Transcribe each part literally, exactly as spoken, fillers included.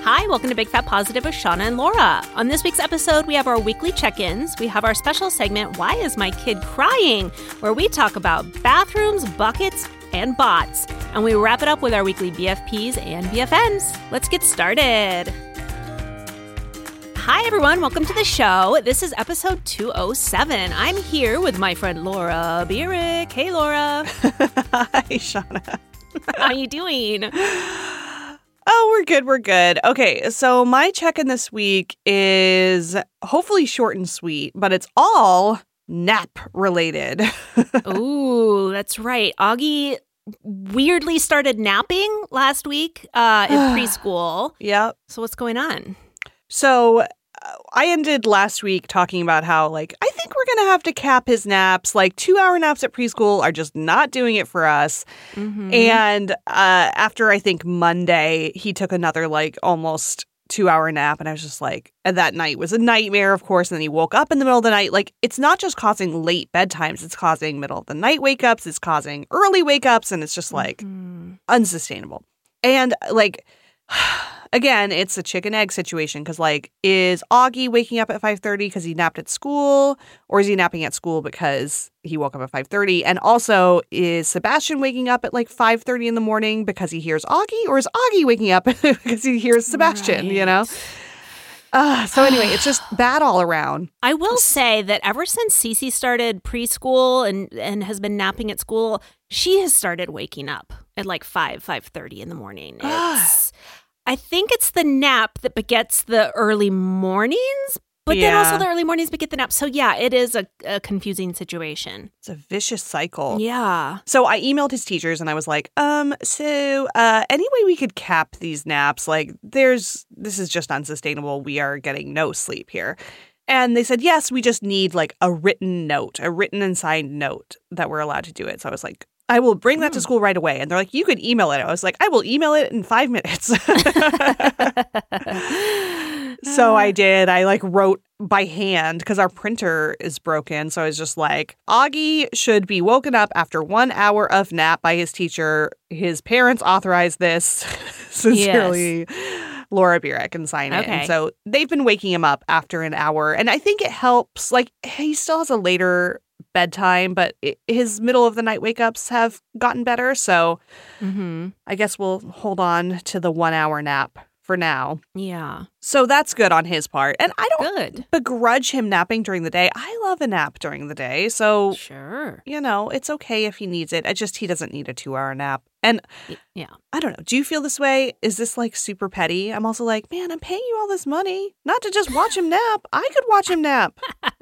Hi, welcome to Big Fat Positive with Shauna and Laura. On this week's episode, we have our weekly check-ins. We have our special segment, Why is My Kid Crying?, where we talk about bathrooms, buckets, and bots. And we wrap it up with our weekly B F Ps and B F Ns. Let's get started. Hi, everyone. Welcome to the show. This is episode two oh seven. I'm here with my friend Laura Bierick. Hey, Laura. Hi, Shauna. How are you doing? Oh, we're good. We're good. Okay, so my check-in this week is hopefully short and sweet, but it's all nap related. Ooh, that's right. Augie weirdly started napping last week uh, in preschool. Yep. So what's going on? So uh, I ended last week talking about how, like, I think we're going to have to cap his naps. Like, two-hour naps at preschool are just not doing it for us. Mm-hmm. And uh, after, I think, Monday, he took another, like, almost two-hour nap. And I was just like, and that night was a nightmare, of course. And then he woke up in the middle of the night. Like, it's not just causing late bedtimes. It's causing middle-of-the-night wake-ups. It's causing early wake-ups. And it's just, like, mm-hmm. unsustainable. And, like... Again, it's a chicken egg situation because, like, is Augie waking up at five thirty because he napped at school, or is he napping at school because he woke up at five thirty? And also, is Sebastian waking up at like five thirty in the morning because he hears Augie, or is Augie waking up because he hears Sebastian, right. you know? Uh, so anyway, it's just bad all around. I will say that ever since Cece started preschool and, and has been napping at school, she has started waking up at like five, five thirty in the morning. It's... I think it's the nap that begets the early mornings, but yeah. then also the early mornings beget the nap. So yeah, it is a, a confusing situation. It's a vicious cycle. Yeah. So I emailed his teachers and I was like, um, so uh, any way we could cap these naps? Like, there's, this is just unsustainable. We are getting no sleep here. And they said, yes, we just need like a written note, a written and signed note that we're allowed to do it. So I was like, I will bring that to school right away. And they're like, you could email it. I was like, I will email it in five minutes. So I did. I like wrote by hand because our printer is broken. So I was just like, Augie should be woken up after one hour of nap by his teacher. His parents authorized this. Sincerely, yes. Laura Bierick, and sign it. Okay. And so they've been waking him up after an hour. And I think it helps. Like, he still has a later bedtime, but it, his middle of the night wake ups have gotten better. So mm-hmm. I guess we'll hold on to the one hour nap for now. Yeah. So that's good on his part. And I don't good. begrudge him napping during the day. I love a nap during the day. So, sure. you know, it's okay if he needs it. I just, he doesn't need a two hour nap. And yeah, I don't know. Do you feel this way? Is this like super petty? I'm also like, man, I'm paying you all this money not to just watch him nap. I could watch him nap.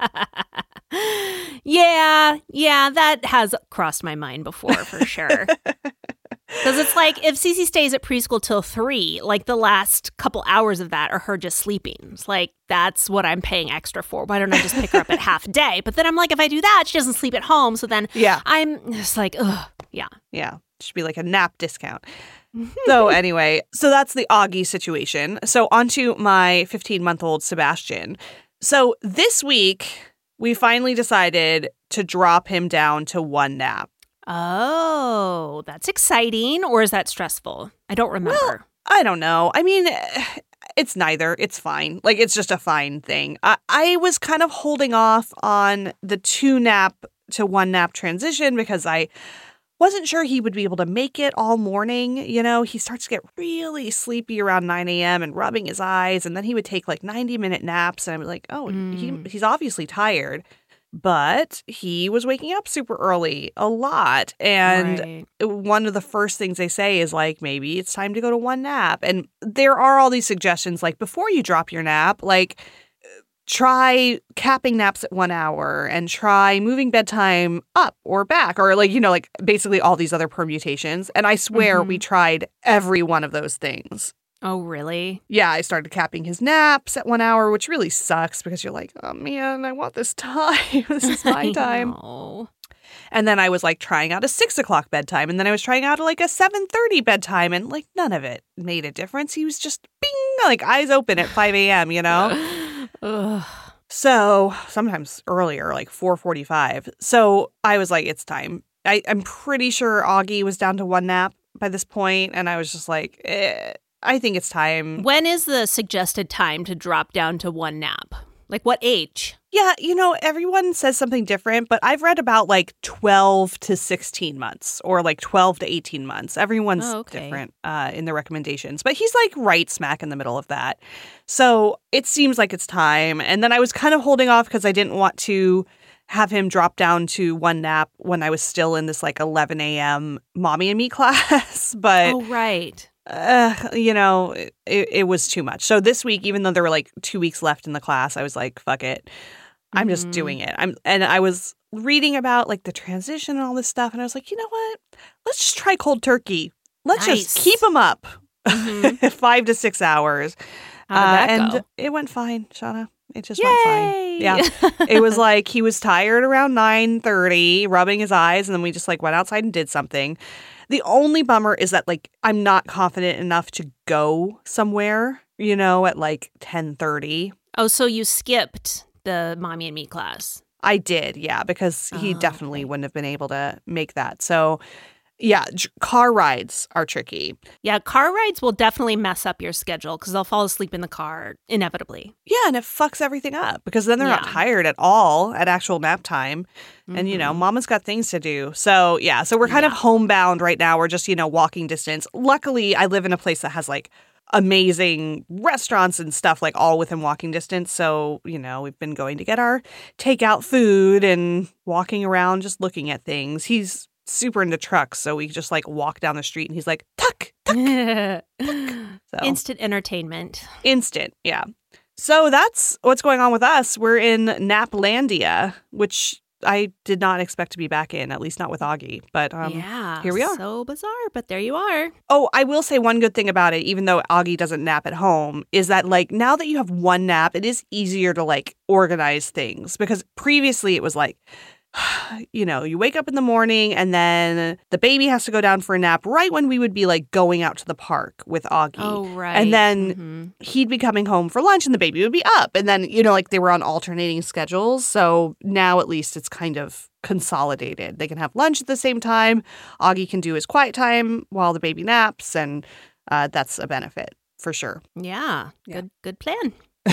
Yeah, yeah, that has crossed my mind before, for sure. Because it's like, if Cece stays at preschool till three, like the last couple hours of that are her just sleeping. It's like, that's what I'm paying extra for. Why don't I just pick her up at half a day? But then I'm like, if I do that, she doesn't sleep at home. So then yeah. I'm just like, ugh, yeah. Yeah, it should be like a nap discount. So anyway, so that's the Augie situation. So on to my fifteen-month-old Sebastian. So this week, we finally decided to drop him down to one nap. Oh, that's exciting. Or is that stressful? I don't remember. Well, I don't know. I mean, it's neither. It's fine. Like, it's just a fine thing. I, I was kind of holding off on the two nap to one nap transition because I wasn't sure he would be able to make it all morning. You know, he starts to get really sleepy around nine a.m. and rubbing his eyes. And then he would take like ninety minute naps. And I'm like, oh, mm. he, he's obviously tired. But he was waking up super early a lot. And right. one of the first things they say is like, maybe it's time to go to one nap. And there are all these suggestions like before you drop your nap, like try capping naps at one hour and try moving bedtime up or back or like, you know, like basically all these other permutations. And I swear mm-hmm. we tried every one of those things. Oh, really? Yeah, I started capping his naps at one hour, which really sucks because you're like, oh, man, I want this time. This is my time. Know. And then I was like trying out a six o'clock bedtime. And then I was trying out like a seven thirty bedtime. And like none of it made a difference. He was just bing, like eyes open at five a.m., you know? Ugh. So sometimes earlier, like four forty-five. So I was like, it's time. I, I'm pretty sure Augie was down to one nap by this point. And I was just like, eh. I think it's time. When is the suggested time to drop down to one nap? Like what age? Yeah, you know, everyone says something different, but I've read about like twelve to sixteen months or like twelve to eighteen months. Everyone's oh, okay. different uh, in the recommendations, but he's like right smack in the middle of that. So it seems like it's time. And then I was kind of holding off because I didn't want to have him drop down to one nap when I was still in this like eleven a.m. mommy and me class. But oh, right. Uh, you know, it, it was too much. So this week, even though there were like two weeks left in the class, I was like, fuck it. I'm mm-hmm. just doing it. I'm, and I was reading about like the transition and all this stuff. And I was like, you know what? Let's just try cold turkey. Let's nice. just keep them up mm-hmm. five to six hours. How did that uh, and go? It went fine, Shauna. It just Yay! went fine. Yeah. It was like he was tired around nine thirty, rubbing his eyes. And then we just like went outside and did something. The only bummer is that, like, I'm not confident enough to go somewhere, you know, at, like, ten thirty. Oh, so you skipped the mommy and me class. I did, yeah, because he oh, definitely okay. wouldn't have been able to make that. So, yeah, j- car rides are tricky. Yeah, car rides will definitely mess up your schedule because they'll fall asleep in the car inevitably. Yeah, and it fucks everything up because then they're yeah. not tired at all at actual nap time. Mm-hmm. And, you know, mama's got things to do. So, yeah, so we're kind yeah. of homebound right now. We're just, you know, walking distance. Luckily, I live in a place that has, like, amazing restaurants and stuff, like, all within walking distance. So, you know, we've been going to get our takeout food and walking around just looking at things. He's super into trucks, so we just, like, walk down the street and he's like, tuck, tuck, tuck. So, instant entertainment. Instant, yeah. So that's what's going on with us. We're in Naplandia, which I did not expect to be back in, at least not with Augie. But um, yeah, here we are. So bizarre, but there you are. Oh, I will say one good thing about it, even though Augie doesn't nap at home, is that like now that you have one nap, it is easier to like organize things. Because previously it was like, you know, you wake up in the morning and then the baby has to go down for a nap right when we would be like going out to the park with Augie. Oh, right. And then mm-hmm. he'd be coming home for lunch and the baby would be up. And then, you know, like they were on alternating schedules. So now at least it's kind of consolidated. They can have lunch at the same time. Augie can do his quiet time while the baby naps. And uh, that's a benefit for sure. Yeah. Yeah. Good, good plan.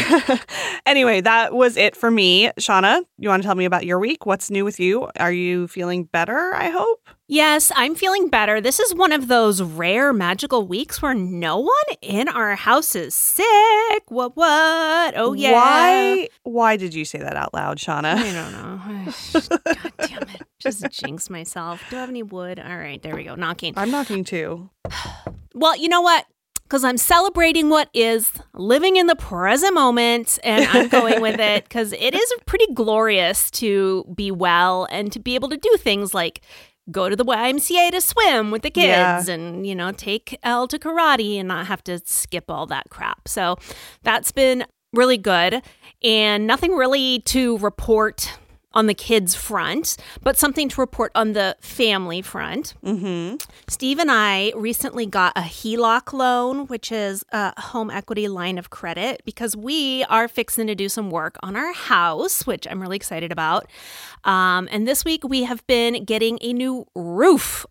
Anyway, that was it for me. Shauna, you want to tell me about your week? What's new with you? Are you feeling better, I hope? Yes, I'm feeling better. This is one of those rare magical weeks where no one in our house is sick. What, what? Oh, yeah. Why, why did you say that out loud, Shauna? I don't know. God damn it. Just jinx myself. Do I have any wood? All right, there we go. Knocking. I'm knocking too. Well, you know what? Because I'm celebrating what is, living in the present moment, and I'm going with it because it is pretty glorious to be well and to be able to do things like go to the Y M C A to swim with the kids yeah. and, you know, take Elle to karate and not have to skip all that crap. So that's been really good and nothing really to report on the kids' front, but something to report on the family front. Mm-hmm. Steve and I recently got a H E L O C loan, which is a home equity line of credit, because we are fixing to do some work on our house, which I'm really excited about. Um, and this week we have been getting a new roof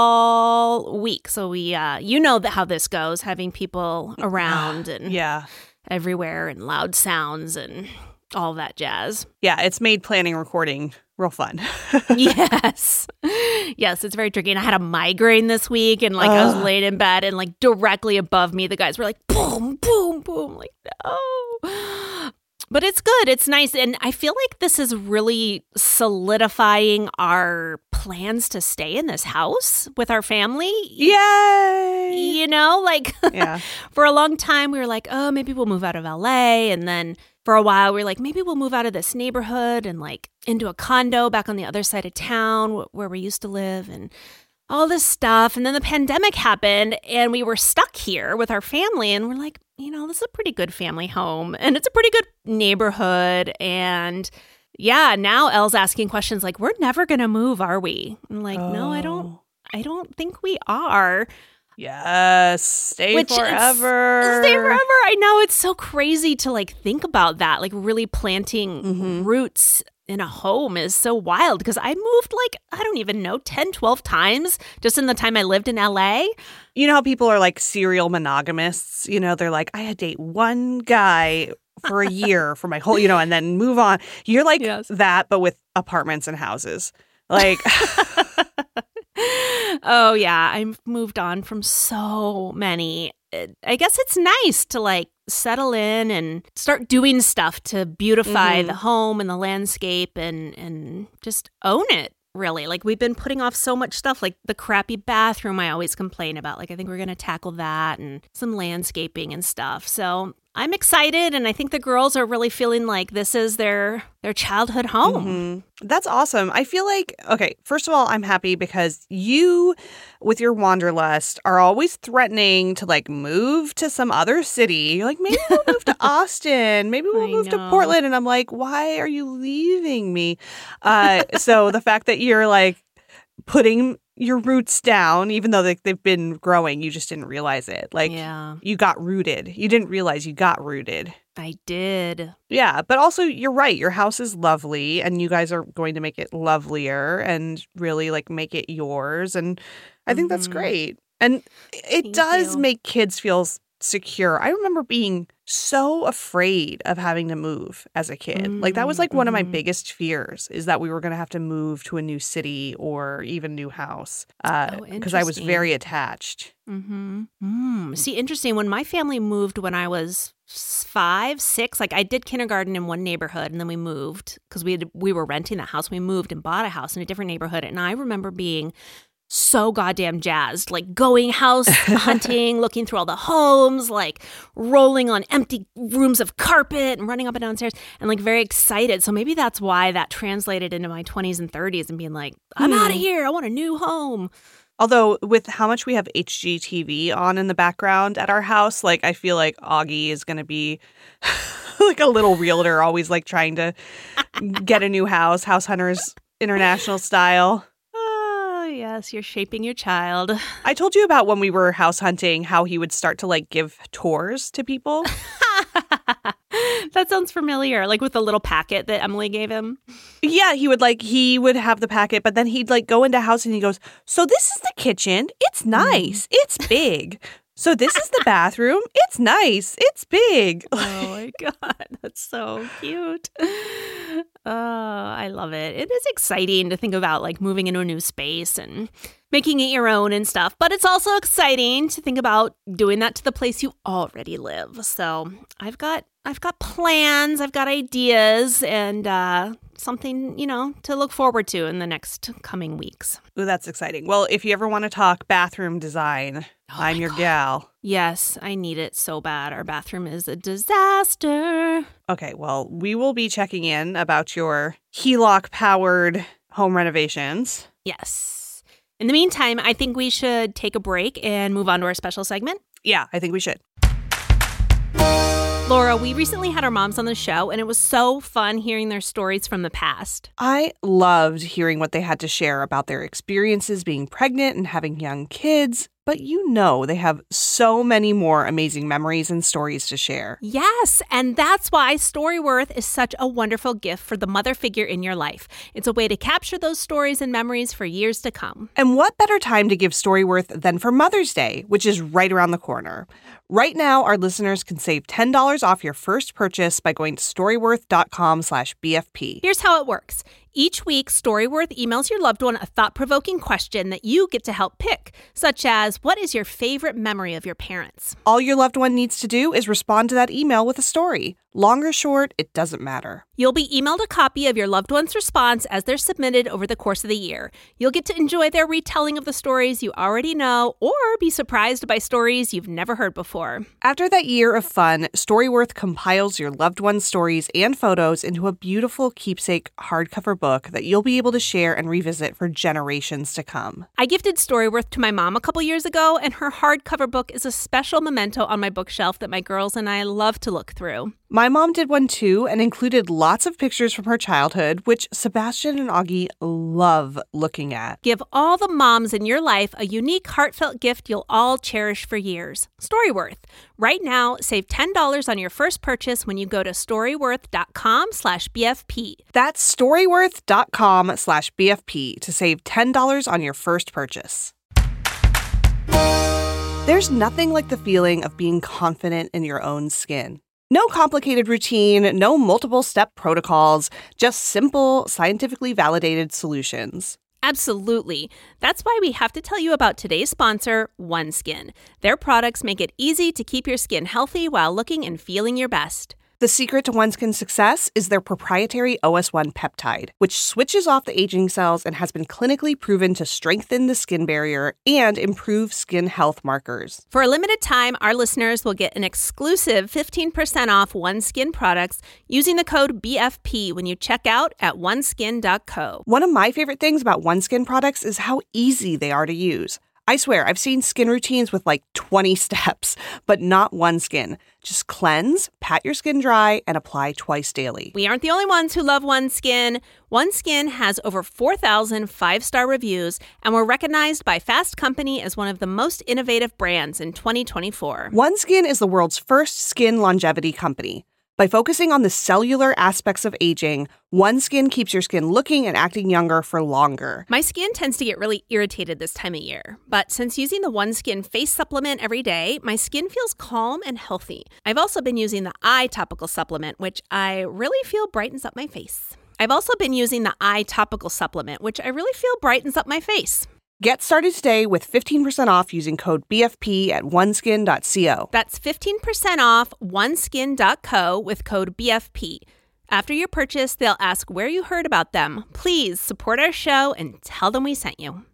all week. So we, uh, you know that how this goes, having people around and yeah. everywhere and loud sounds and all that jazz. Yeah, it's made planning recording real fun. Yes. Yes, it's very tricky. And I had a migraine this week and like uh. I was laid in bed and like directly above me, the guys were like, boom, boom, boom. Like, no. But it's good. It's nice. And I feel like this is really solidifying our plans to stay in this house with our family. Yay! You know, like yeah. for a long time, we were like, oh, maybe we'll move out of L A. And then for a while, we were like, maybe we'll move out of this neighborhood and like into a condo back on the other side of town where we used to live and all this stuff. And then the pandemic happened and we were stuck here with our family. And we're like, you know, this is a pretty good family home and it's a pretty good neighborhood. And yeah, now Elle's asking questions like, we're never going to move, are we? I'm like, oh. no, I don't, I don't think we are. Yes, stay Which forever. Stay forever. I know it's so crazy to like think about that, like really planting mm-hmm. roots in a home is so wild because I moved like, I don't even know, ten, twelve times just in the time I lived in L A. You know how people are like serial monogamists? You know, they're like, I had to date one guy for a year for my whole, you know, and then move on. You're like yes. that, but with apartments and houses. Like, oh, yeah. I've moved on from so many. I guess it's nice to like settle in and start doing stuff to beautify mm-hmm. the home and the landscape and, and just own it. Really, like we've been putting off so much stuff, like the crappy bathroom I always complain about. Like I think we're going to tackle that and some landscaping and stuff. So I'm excited, and I think the girls are really feeling like this is their their childhood home. Mm-hmm. That's awesome. I feel like, okay, first of all, I'm happy because you, with your wanderlust, are always threatening to like move to some other city. You're like, maybe we'll move to Austin. Maybe we'll I move know. to Portland. And I'm like, why are you leaving me? Uh, so the fact that you're like putting your roots down, even though they, they've been growing, you just didn't realize it. Like, yeah. you got rooted. You didn't realize you got rooted. I did. Yeah, but also you're right. Your house is lovely, and you guys are going to make it lovelier and really like make it yours. And I think mm-hmm. that's great. And it Thank does you. make kids feel secure. I remember being so afraid of having to move as a kid. Mm-hmm. Like that was like one of my biggest fears, is that we were going to have to move to a new city or even new house uh, oh, because I was very attached. Mm-hmm. Mm. See, interesting. When my family moved when I was five, six, like I did kindergarten in one neighborhood, and then we moved because we had, we were renting that house. We moved and bought a house in a different neighborhood, and I remember being so goddamn jazzed, like going house hunting, looking through all the homes, like rolling on empty rooms of carpet and running up and downstairs and like very excited. So maybe that's why that translated into my twenties and thirties and being like, I'm hmm. out of here. I want a new home. Although with how much we have H G T V on in the background at our house, like I feel like Augie is going to be like a little realtor always like trying to get a new house, House Hunters International style. Yes, you're shaping your child. I told you about when we were house hunting, how he would start to like give tours to people. That sounds familiar, like with the little packet that Emily gave him. Yeah, he would like, he would have the packet, but then he'd like go into a house and he goes, so this is the kitchen. It's nice. Mm. It's big. So this is the bathroom. It's nice. It's big. Oh my God. That's so cute. Oh, I love it. It is exciting to think about like moving into a new space and making it your own and stuff. But it's also exciting to think about doing that to the place you already live. So I've got I've got plans, I've got ideas, and uh, something, you know, to look forward to in the next coming weeks. Ooh, that's exciting. Well, if you ever want to talk bathroom design, oh I'm your God. gal. Yes, I need it so bad. Our bathroom is a disaster. Okay, well, we will be checking in about your HELOC-powered home renovations. Yes. In the meantime, I think we should take a break and move on to our special segment. Yeah, I think we should. Laura, we recently had our moms on the show, and it was so fun hearing their stories from the past. I loved hearing what they had to share about their experiences being pregnant and having young kids. But you know they have so many more amazing memories and stories to share. Yes, and that's why Storyworth is such a wonderful gift for the mother figure in your life. It's a way to capture those stories and memories for years to come. And what better time to give Storyworth than for Mother's Day, which is right around the corner. Right now, our listeners can save ten dollars off your first purchase by going to storyworth.com slash BFP. Here's how it works. Each week, Storyworth emails your loved one a thought-provoking question that you get to help pick, such as, what is your favorite memory of your parents? All your loved one needs to do is respond to that email with a story. Long or short, it doesn't matter. You'll be emailed a copy of your loved one's response as they're submitted over the course of the year. You'll get to enjoy their retelling of the stories you already know or be surprised by stories you've never heard before. After that year of fun, Storyworth compiles your loved one's stories and photos into a beautiful keepsake hardcover book that you'll be able to share and revisit for generations to come. I gifted Storyworth to my mom a couple years ago, and her hardcover book is a special memento on my bookshelf that my girls and I love to look through. My My mom did one too and included lots of pictures from her childhood, which Sebastian and Augie love looking at. Give all the moms in your life a unique, heartfelt gift you'll all cherish for years. Storyworth. Right now, save ten dollars on your first purchase when you go to storyworth.com slash BFP. That's storyworth.com slash BFP to save ten dollars on your first purchase. There's nothing like the feeling of being confident in your own skin. No complicated routine, no multiple step protocols, just simple, scientifically validated solutions. Absolutely. That's why we have to tell you about today's sponsor, OneSkin. Their products make it easy to keep your skin healthy while looking and feeling your best. The secret to OneSkin's success is their proprietary O S one peptide, which switches off the aging cells and has been clinically proven to strengthen the skin barrier and improve skin health markers. For a limited time, our listeners will get an exclusive fifteen percent off OneSkin products using the code B F P when you check out at one skin dot co. One of my favorite things about OneSkin products is how easy they are to use. I swear, I've seen skin routines with like twenty steps, but not OneSkin. Just cleanse, pat your skin dry, and apply twice daily. We aren't the only ones who love OneSkin. OneSkin has over four thousand five-star reviews, and we're recognized by Fast Company as one of the most innovative brands in twenty twenty-four. OneSkin is the world's first skin longevity company. By focusing on the cellular aspects of aging, OneSkin keeps your skin looking and acting younger for longer. My skin tends to get really irritated this time of year, but since using the OneSkin face supplement every day, my skin feels calm and healthy. I've also been using the eye topical supplement, which I really feel brightens up my face. I've also been using the eye topical supplement, which I really feel brightens up my face. Get started today with fifteen percent off using code B F P at one skin dot co. That's fifteen percent off one skin dot co with code B F P. After your purchase, they'll ask where you heard about them. Please support our show and tell them we sent you.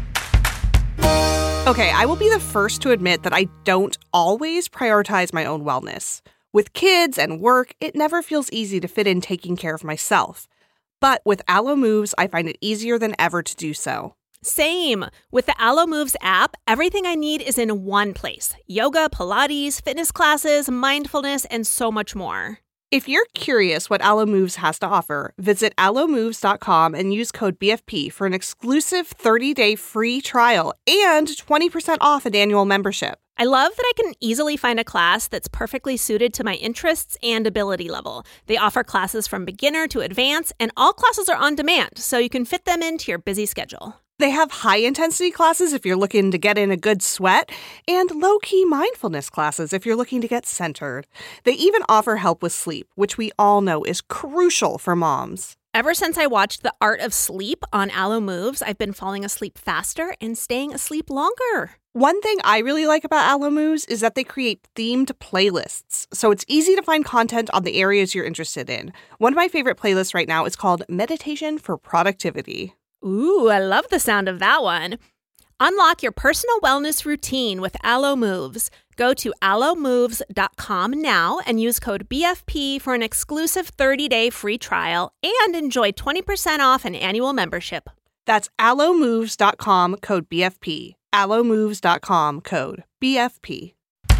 Okay, I will be the first to admit that I don't always prioritize my own wellness. With kids and work, it never feels easy to fit in taking care of myself. But with Alo Moves, I find it easier than ever to do so. Same. With the Alo Moves app, everything I need is in one place. Yoga, Pilates, fitness classes, mindfulness, and so much more. If you're curious what Alo Moves has to offer, visit alo moves dot com and use code B F P for an exclusive thirty-day free trial and twenty percent off an annual membership. I love that I can easily find a class that's perfectly suited to my interests and ability level. They offer classes from beginner to advanced, and all classes are on demand, so you can fit them into your busy schedule. They have high-intensity classes if you're looking to get in a good sweat, and low-key mindfulness classes if you're looking to get centered. They even offer help with sleep, which we all know is crucial for moms. Ever since I watched The Art of Sleep on Alo Moves, I've been falling asleep faster and staying asleep longer. One thing I really like about Alo Moves is that they create themed playlists, so it's easy to find content on the areas you're interested in. One of my favorite playlists right now is called Meditation for Productivity. Ooh, I love the sound of that one. Unlock your personal wellness routine with Alo Moves. Go to alo moves dot com now and use code B F P for an exclusive thirty-day free trial and enjoy twenty percent off an annual membership. That's alo moves dot com, code B F P. alo moves dot com, code B F P.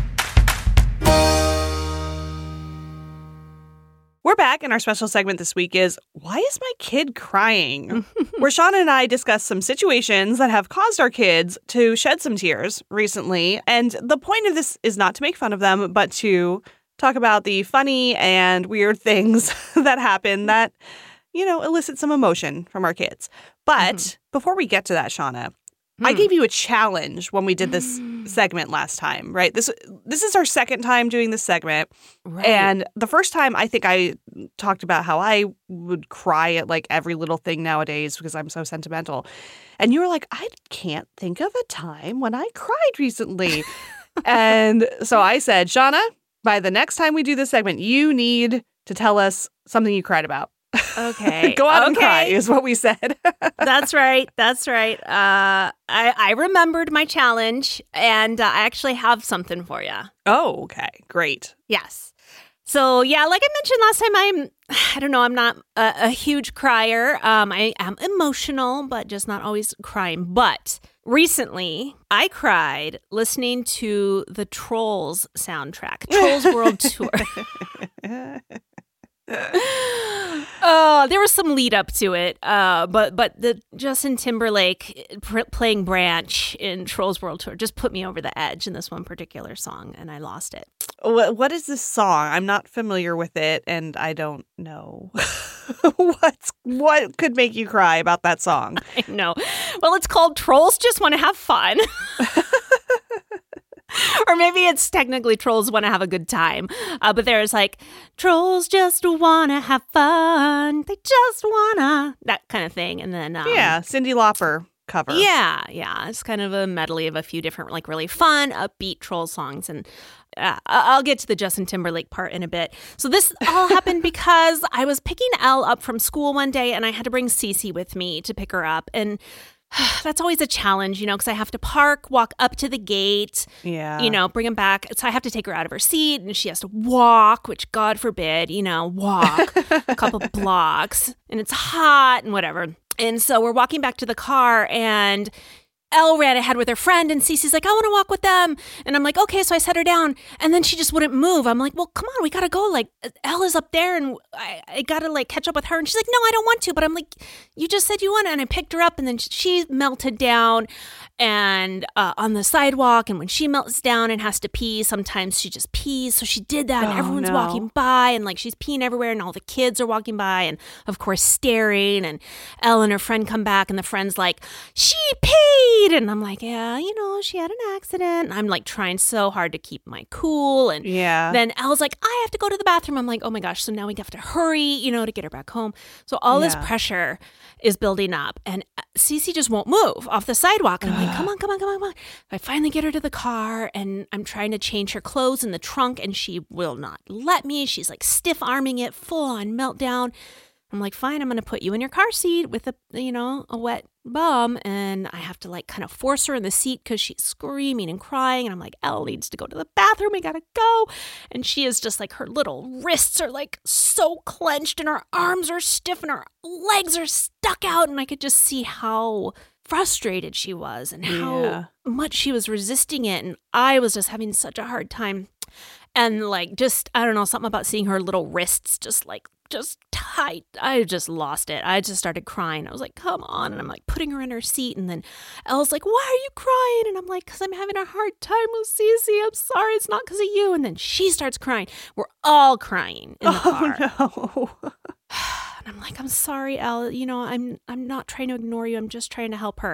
We're back, and our special segment this week is, Why is my kid crying? Where Shauna and I discuss some situations that have caused our kids to shed some tears recently. And the point of this is not to make fun of them, but to talk about the funny and weird things that happen that, you know, elicit some emotion from our kids. But mm-hmm. before we get to that, Shauna, Hmm. I gave you a challenge when we did this mm. segment last time, right? This this is our second time doing this segment. Right. And the first time, I think I talked about how I would cry at like every little thing nowadays because I'm so sentimental. And you were like, I can't think of a time when I cried recently. And so I said, Shauna, by the next time we do this segment, you need to tell us something you cried about. Okay. Go out okay. and cry is what we said. That's right. That's right. Uh, I, I remembered my challenge, and uh, I actually have something for you. Oh, okay. Great. Yes. So, yeah, like I mentioned last time, I'm, I don't know, I'm not a, a huge crier. Um, I am emotional, but just not always crying. But recently, I cried listening to the Trolls soundtrack, Trolls World Tour. Oh, there was some lead up to it, uh, but but the Justin Timberlake pr- playing Branch in Trolls World Tour just put me over the edge in this one particular song, and I lost it. What, what is this song? I'm not familiar with it, and I don't know. What's what could make you cry about that song? I know. Well, it's called Trolls Just Want to Have Fun. Or maybe it's technically Trolls Want to Have a Good Time. Uh, but there's like, trolls just want to have fun. They just want to. That kind of thing. And then. Um, yeah, Cyndi Lauper cover. Yeah, yeah. It's kind of a medley of a few different, like, really fun, upbeat troll songs. And uh, I'll get to the Justin Timberlake part in a bit. So this all happened because I was picking Elle up from school one day and I had to bring Cece with me to pick her up. And that's always a challenge, you know, because I have to park, walk up to the gate, yeah, you know, bring him back. So I have to take her out of her seat and she has to walk, which God forbid, you know, walk a couple blocks and it's hot and whatever. And so we're walking back to the car and Elle ran ahead with her friend and Cece's like, I want to walk with them. And I'm like, okay. So I set her down and then she just wouldn't move. I'm like, well, come on, we got to go. Like, Elle is up there and I, I got to like catch up with her. And she's like, no, I don't want to. But I'm like, you just said you want to. And I picked her up and then she melted down and uh, on the sidewalk. And when she melts down and has to pee, sometimes she just pees. So she did that and oh, everyone's no. walking by and like she's peeing everywhere and all the kids are walking by and of course staring. And Elle and her friend come back and the friend's like, she peed. And I'm like, yeah, you know, she had an accident. And I'm like trying so hard to keep my cool. And yeah. then Elle's like, I have to go to the bathroom. I'm like, oh my gosh. So now we have to hurry, you know, to get her back home. So all yeah. this pressure is building up. And Cece just won't move off the sidewalk. And I'm like, come on, come on, come on, come on. I finally get her to the car and I'm trying to change her clothes in the trunk and she will not let me. She's like stiff arming it, full on meltdown. I'm like, fine, I'm going to put you in your car seat with a, you know, a wet bum. And I have to like kind of force her in the seat because she's screaming and crying. And I'm like, Elle needs to go to the bathroom. We got to go. And she is just like, her little wrists are like so clenched and her arms are stiff and her legs are stuck out. And I could just see how frustrated she was and how yeah. much she was resisting it. And I was just having such a hard time. And like, just, I don't know, something about seeing her little wrists just like, just tight. I just lost it. I just started crying. I was like, come on. And I'm like putting her in her seat. And then Elle's like, why are you crying? And I'm like, because I'm having a hard time with Cece. I'm sorry. It's not because of you. And then she starts crying. We're all crying in the car. Oh, no. And I'm like, I'm sorry, Elle. You know, I'm I'm not trying to ignore you. I'm just trying to help her.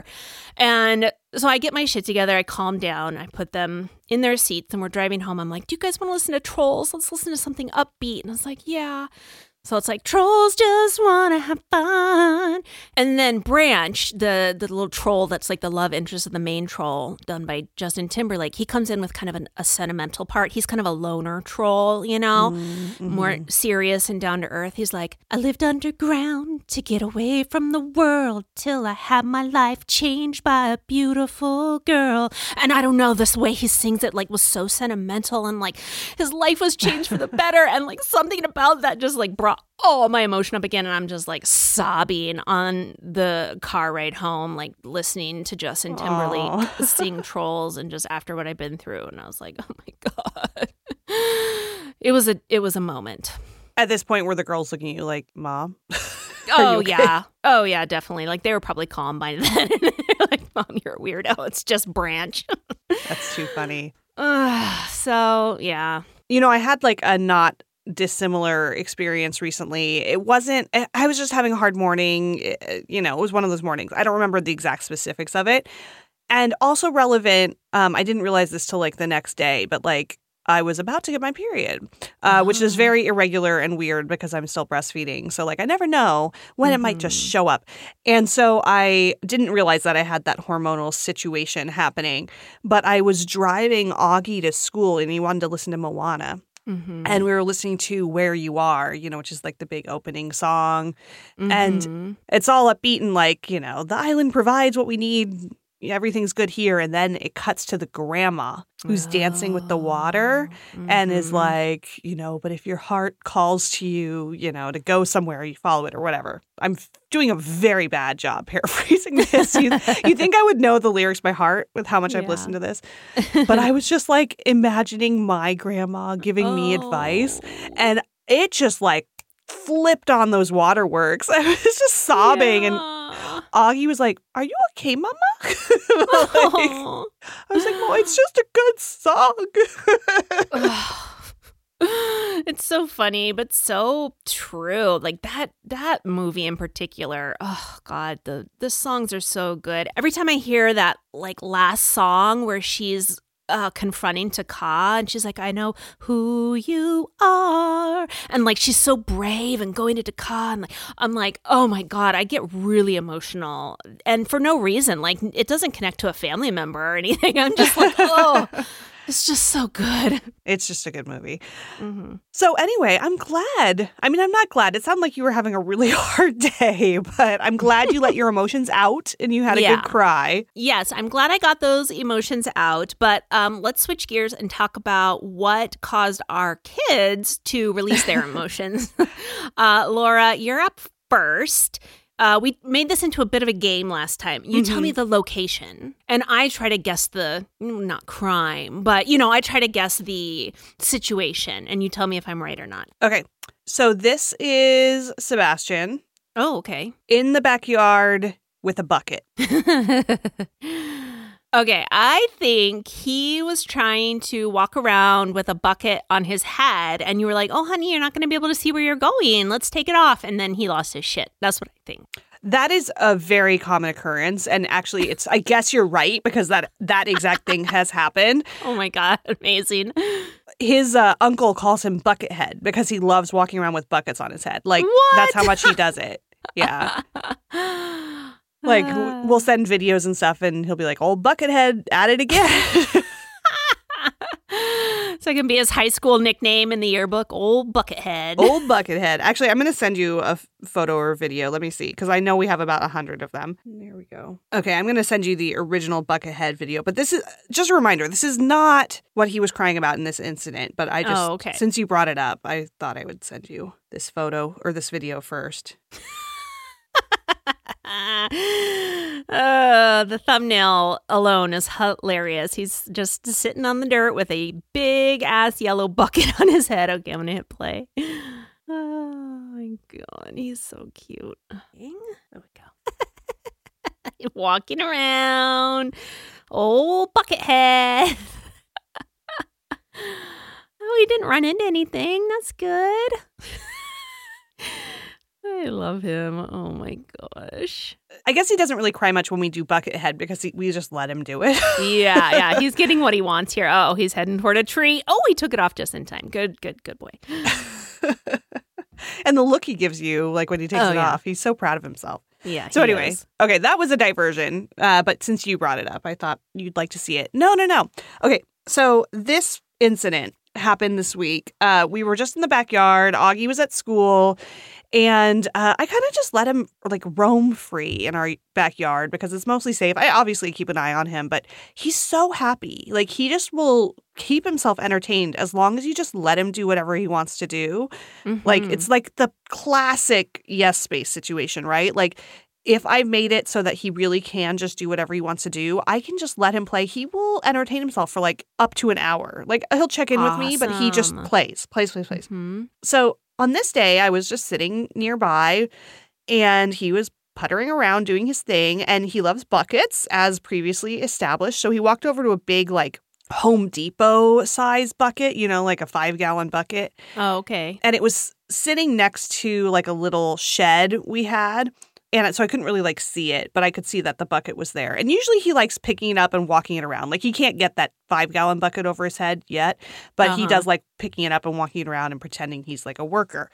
And so I get my shit together. I calm down. I put them in their seats and we're driving home. I'm like, do you guys want to listen to Trolls? Let's listen to something upbeat. And I was like, yeah. So it's like, trolls just want to have fun. And then Branch, the, the little troll that's like the love interest of the main troll done by Justin Timberlake, he comes in with kind of an, a sentimental part. He's kind of a loner troll, you know, mm-hmm. more serious and down to earth. He's like, I lived underground to get away from the world till I had my life changed by a beautiful girl. And I don't know, this way he sings it like was so sentimental and like his life was changed for the better. And like something about that just like brought all my emotion up again, and I'm just like sobbing on the car ride home, like listening to Justin Timberlake Aww. sing Trolls, and just after what I've been through, and I was like, oh my god, it was a it was a moment. At this point, were the girls looking at you like, Mom? Oh okay? yeah, oh yeah, definitely. Like they were probably calm by then. Like, Mom, you're a weirdo. It's just Branch. That's too funny. Uh, so yeah, you know, I had like a not dissimilar experience recently. It wasn't, I was just having a hard morning. You know, it was one of those mornings. I don't remember the exact specifics of it. And also relevant, um, I didn't realize this till like the next day, but like I was about to get my period, uh, oh. which is very irregular and weird because I'm still breastfeeding. So like I never know when mm-hmm. it might just show up. And so I didn't realize that I had that hormonal situation happening. But I was driving Augie to school and he wanted to listen to Moana. Mm-hmm. And we were listening to Where You Are, you know, which is like the big opening song. Mm-hmm. And it's all upbeat and like, you know, the island provides what we need. Everything's good here. And then it cuts to the grandma who's oh. dancing with the water mm-hmm. and is like, you know, but if your heart calls to you, you know, to go somewhere, you follow it or whatever. I'm f- doing a very bad job paraphrasing this. You, you think I would know the lyrics by heart with how much yeah. I've listened to this. But I was just like imagining my grandma giving oh. me advice. And it just like flipped on those waterworks. I was just sobbing Yeah. and Augie was like, "Are you okay, Mama?" like, I was like, "No, it's just a good song." It's so funny, but so true. Like that that movie in particular. Oh God, the the songs are so good. Every time I hear that like last song where she's uh, confronting Taka and she's like, "I know who you are," and like she's so brave and going to Taka, and like I'm like, oh my God, I get really emotional, and for no reason. Like it doesn't connect to a family member or anything. I'm just like, oh. It's just so good. It's just a good movie. Mm-hmm. So anyway, I'm glad. I mean, I'm not glad. It sounded like you were having a really hard day, but I'm glad you let your emotions out and you had a Yeah. good cry. Yes, I'm glad I got those emotions out. But um, let's switch gears and talk about what caused our kids to release their emotions. uh, Laura, you're up first. Uh, we made this into a bit of a game last time. You Mm-hmm. tell me the location, and I try to guess the, not crime, but, you know, I try to guess the situation, and you tell me if I'm right or not. Okay. So this is Sebastian Oh, okay. in the backyard with a bucket. Okay, I think he was trying to walk around with a bucket on his head, and you were like, "Oh, honey, you're not going to be able to see where you're going. Let's take it off." And then he lost his shit. That's what I think. That is a very common occurrence. And actually, it's I guess you're right because that, that exact thing has happened. Oh my God, amazing. His uh, uncle calls him Buckethead because he loves walking around with buckets on his head. Like, What? that's how much he does it. Yeah. Like, w- we'll send videos and stuff, and he'll be like, "Old Buckethead at it again." So it can be his high school nickname in the yearbook, Old Buckethead. Old Buckethead. Actually, I'm going to send you a f- photo or video. Let me see, because I know we have about a hundred of them. There we go. Okay, I'm going to send you the original Buckethead video. But this is just a reminder. This is not what he was crying about in this incident. But I just, Oh, okay. since you brought it up, I thought I would send you this photo or this video first. uh, the thumbnail alone is hilarious. He's just sitting on the dirt with a big ass yellow bucket on his head. Okay, I'm gonna hit play. Oh my God, he's so cute. There we go. Walking around, old bucket head. Oh, he didn't run into anything. That's good. I love him. Oh my gosh. I guess he doesn't really cry much when we do Buckethead because he, we just let him do it. Yeah, yeah. He's getting what he wants here. Oh, he's heading toward a tree. Oh, he took it off just in time. Good, good, good boy. And the look he gives you, like when he takes Oh, it yeah. off, he's so proud of himself. Yeah. So he anyway, is. okay, that was a diversion. Uh, but since you brought it up, I thought you'd like to see it. No, no, no. Okay, so this incident happened this week. Uh, we were just in the backyard. Augie was at school. And uh, I kind of just let him like roam free in our backyard because it's mostly safe. I obviously keep an eye on him, but he's so happy. Like he just will keep himself entertained as long as you just let him do whatever he wants to do. Like Mhm. it's like the classic yes space situation, right? Like if I've made it so that he really can just do whatever he wants to do, I can just let him play. He will entertain himself for like up to an hour. Like he'll check in with me, but he just Awesome. plays, plays, plays, plays. Mhm. So on this day, I was just sitting nearby and he was puttering around doing his thing. And he loves buckets, as previously established. So he walked over to a big, like, Home Depot size bucket, you know, like a five gallon bucket. Oh, okay. And it was sitting next to like a little shed we had. And so I couldn't really like see it, but I could see that the bucket was there. And usually he likes picking it up and walking it around. Like he can't get that five gallon bucket over his head yet, but he Uh-huh. does like picking it up and walking it around and pretending he's like a worker.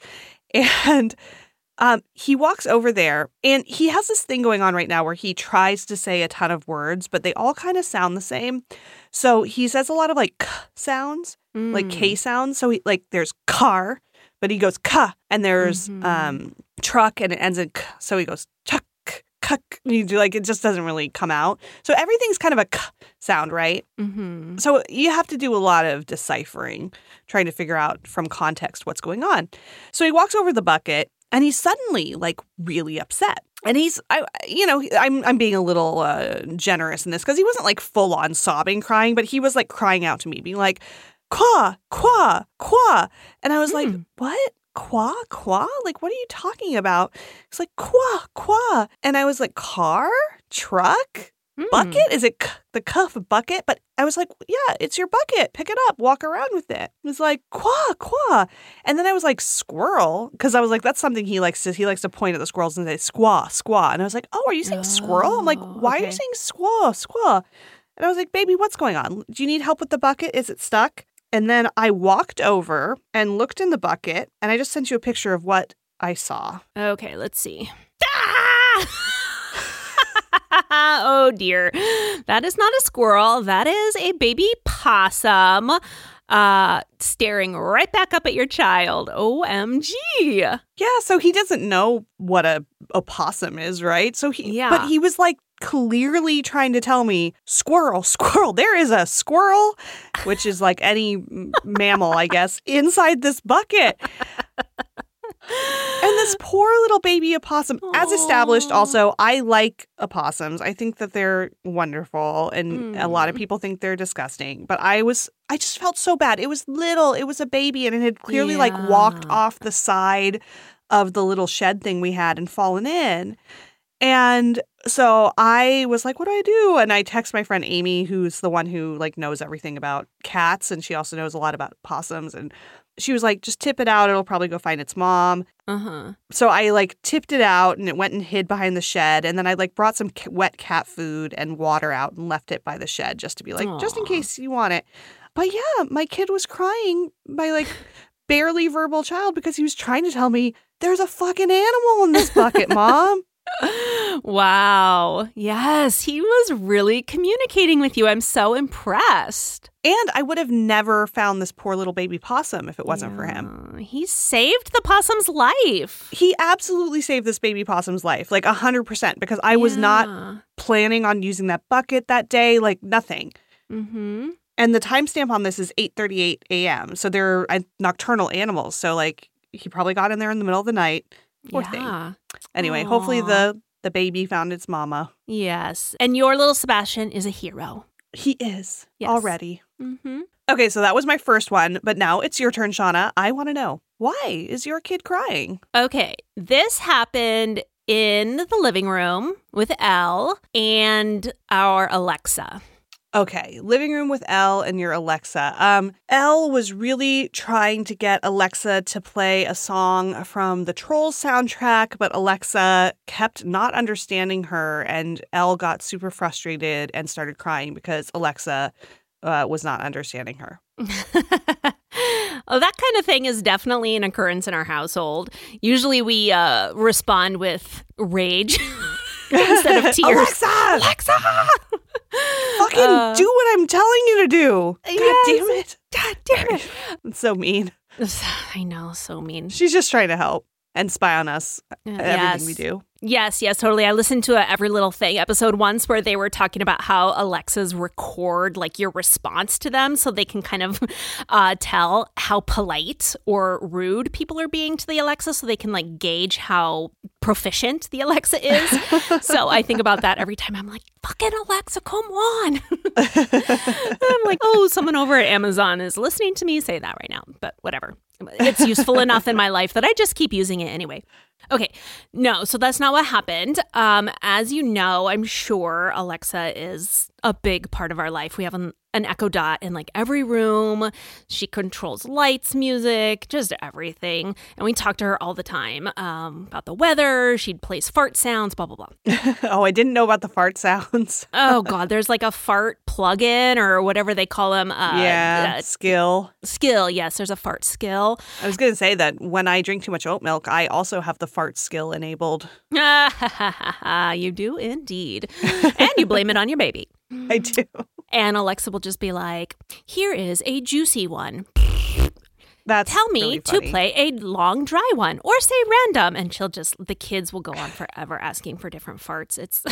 And um, he walks over there and he has this thing going on right now where he tries to say a ton of words, but they all kind of sound the same. So he says a lot of like k sounds, like Mm. K sounds. So he like there's car, but he goes ka, and there's Mhm. um truck and it ends in k. So he goes chuck, cuck. You do like it just doesn't really come out. So everything's kind of a k sound, right? Mhm. So you have to do a lot of deciphering, trying to figure out from context what's going on. So he walks over the bucket and he's suddenly like really upset. And he's, I, you know, I'm I'm being a little uh, generous in this because he wasn't like full on sobbing, crying, but he was like crying out to me, being like, "Qua, qua, qua," and I was like, Hmm. "What? Qua? Qua? Like, what are you talking about? He's like, qua, qua. And I was like, car? Truck? Hmm. Bucket? Is it c- the cuff bucket? But I was like, yeah, it's your bucket. Pick it up. Walk around with it. It was like, qua, qua. And then I was like, squirrel. Because I was like, that's something he likes to, he likes to point at the squirrels and say, squaw, squaw. And I was like, oh, are you saying squirrel? I'm like, why okay. are you saying squaw, squaw? And I was like, baby, what's going on? Do you need help with the bucket? Is it stuck? And then I walked over and looked in the bucket, and I just sent you a picture of what I saw. Okay, let's see. Ah! Oh, dear. That is not a squirrel. That is a baby possum uh, staring right back up at your child. O M G. Yeah, so he doesn't know what a opossum is, right? So he, Yeah. But he was like clearly trying to tell me, squirrel, squirrel, there is a squirrel, which is like any m- mammal, I guess, inside this bucket. And this poor little baby opossum, as established, Aw. also, I like opossums. I think that they're wonderful, and a lot of Mm. people think they're disgusting. But I was, I just felt so bad. It was little, it was a baby, and it had clearly like walked Yeah. off the side of the little shed thing we had and fallen in. And so I was like, what do I do? And I text my friend Amy, who's the one who like knows everything about cats, and she also knows a lot about possums. And she was like, just tip it out. It'll probably go find its mom. Uh-huh. So I like tipped it out, and it went and hid behind the shed. And then I like brought some c- wet cat food and water out and left it by the shed just to be like, just in Aw. case you want it. But yeah, my kid was crying, my like barely verbal child, because he was trying to tell me there's a fucking animal in this bucket, Mom. Wow. Yes, he was really communicating with you. I'm so impressed. And I would have never found this poor little baby possum if it wasn't for him. Yeah. He saved the possum's life. He absolutely saved this baby possum's life, like one hundred percent, because I was not Yeah. planning on using that bucket that day, like nothing. Mm-hmm. And the timestamp on this is eight thirty-eight a.m. So they're uh, nocturnal animals. So like he probably got in there in the middle of the night. Poor thing. Yeah. Anyway, hopefully Aw. the, the baby found its mama. Yes. And your little Sebastian is a hero. He is Yes. already. Mm-hmm. Okay, so that was my first one. But now it's your turn, Shauna. I want to know, why is your kid crying? Okay. This happened in the living room with Elle and our Alexa. Okay, living room with Elle and your Alexa. Um, Elle was really trying to get Alexa to play a song from the Trolls soundtrack, but Alexa kept not understanding her, and Elle got super frustrated and started crying because Alexa uh, was not understanding her. Oh, that kind of thing is definitely an occurrence in our household. Usually we uh, respond with rage instead of tears. Alexa! Alexa! Fucking Uh, do what I'm telling you to do. God yes. damn it. God damn it. It's so mean. I know, so mean. She's just trying to help and spy on us, Yes. everything we do. Yes, yes, totally. I listened to a Every Little Thing episode once where they were talking about how Alexas record like your response to them so they can kind of uh, tell how polite or rude people are being to the Alexa so they can like gauge how proficient the Alexa is. So I think about that every time. I'm like, fucking Alexa, come on. I'm like, oh, someone over at Amazon is listening to me say that right now, but whatever. It's useful enough in my life that I just keep using it anyway. Okay, no, so that's not what happened. Um, as you know, I'm sure Alexa is a big part of our life. We have an, an Echo Dot in like every room. She controls lights, music, just everything. And we talk to her all the time um, about the weather. She'd place fart sounds, blah, blah, blah. Oh, I didn't know about the fart sounds. Oh, God, there's like a fart plug-in or whatever they call them. Uh, yeah, uh, skill. skill. Yes, there's a fart skill. I was going to say that when I drink too much oat milk, I also have the fart skill enabled. You do indeed. And you blame it on your baby. I do. And Alexa will just be like, here is a juicy one. That's Tell me really to funny. play a long, dry one or say random. And she'll just, the kids will go on forever asking for different farts. It's,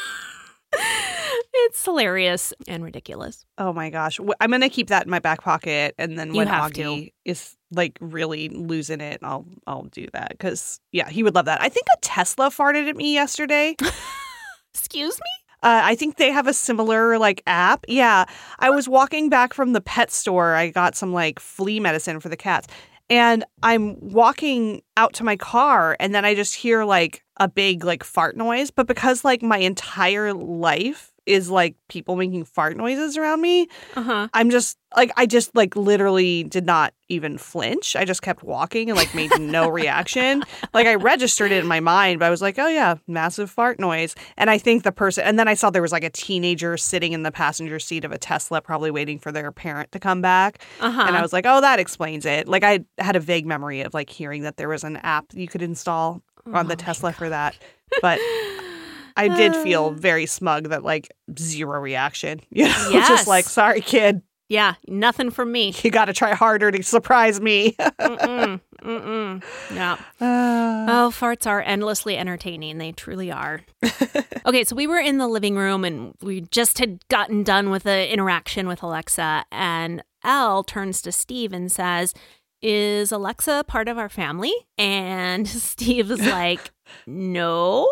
it's hilarious and ridiculous. Oh my gosh. W- I'm going to keep that in my back pocket. And then You when have Augie is like really losing it, I'll, I'll do that. Because, yeah, he would love that. I think a Tesla farted at me yesterday. Excuse me? Uh, I think they have a similar like app. Yeah. I was walking back from the pet store. I got some like flea medicine for the cats. And I'm walking out to my car and then I just hear like a big like fart noise. But because like my entire life is like people making fart noises around me, Uh-huh. I'm just like, I just like literally did not even flinch. I just kept walking and like made no reaction. Like I registered it in my mind, but I was like, oh yeah, massive fart noise. And I think the person, and then I saw there was like a teenager sitting in the passenger seat of a Tesla, probably waiting for their parent to come back. Uh-huh. And I was like, oh, that explains it. Like I had a vague memory of like hearing that there was an app you could install on the Oh my Tesla God. for that. But I did feel very smug that like zero reaction. You know, Yes. just like, sorry, kid, Yeah, nothing from me. you got to try harder to surprise me. Mm-mm. Mm-mm. Yeah. Uh, Oh, farts are endlessly entertaining. They truly are. Okay, so we were in the living room and we just had gotten done with the interaction with Alexa. And Elle turns to Steve and says, is Alexa part of our family? And Steve is like, no.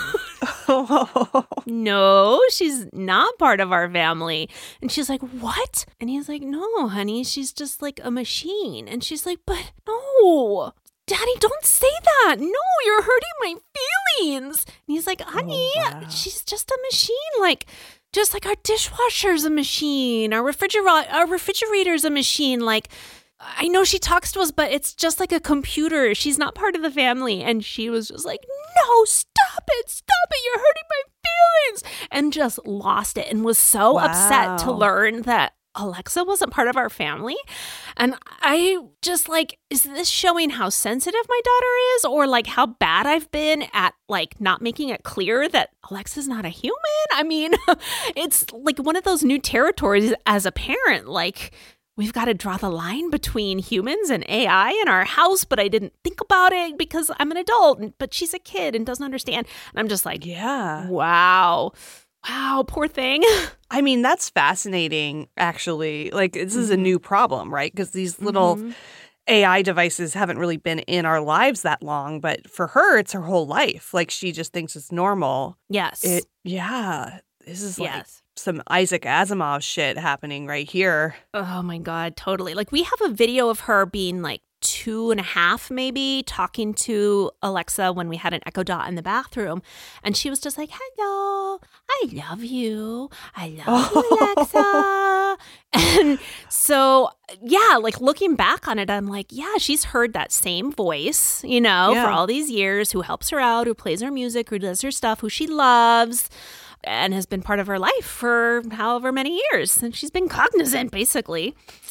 No, she's not part of our family. And she's like, what? And he's like, no, honey, she's just like a machine. And she's like, but no, Daddy, don't say that. No, you're hurting my feelings. And he's like, honey, Oh, wow. she's just a machine. Like, just like our dishwasher's a machine, our refrigerator, our refrigerator's a machine. Like, I know she talks to us, but it's just like a computer. She's not part of the family. And she was just like, no, stop it. Stop it. You're hurting my feelings. And just lost it and was so Wow. upset to learn that Alexa wasn't part of our family. And I just like, is this showing how sensitive my daughter is, or like how bad I've been at like not making it clear that Alexa's not a human? I mean, it's like one of those new territories as a parent. Like, we've got to draw the line between humans and A I in our house, but I didn't think about it because I'm an adult, but she's a kid and doesn't understand. And I'm just like, yeah. wow. Wow, poor thing. I mean, that's fascinating, actually. Like, this is a new problem, right? Because these little Mhm. A I devices haven't really been in our lives that long, but for her, it's her whole life. Like, she just thinks it's normal. Yes. It, yeah. This is like yes. some Isaac Asimov shit happening right here. Oh my God, totally. Like, we have a video of her being like two and a half, maybe, talking to Alexa when we had an Echo Dot in the bathroom. And she was just like, hello, I love you. I love you, Alexa. And so, yeah, like looking back on it, I'm like, yeah, she's heard that same voice, you know, Yeah. for all these years, who helps her out, who plays her music, who does her stuff, who she loves, and has been part of her life for however many years. And she's been cognizant, basically.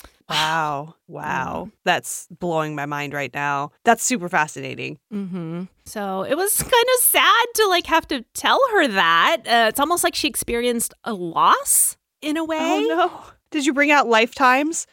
Wow. Wow. That's blowing my mind right now. That's super fascinating. Mm-hmm. So it was kind of sad to like have to tell her that. Uh, it's almost like she experienced a loss in a way. Oh, no. Did you bring out Lifetimes?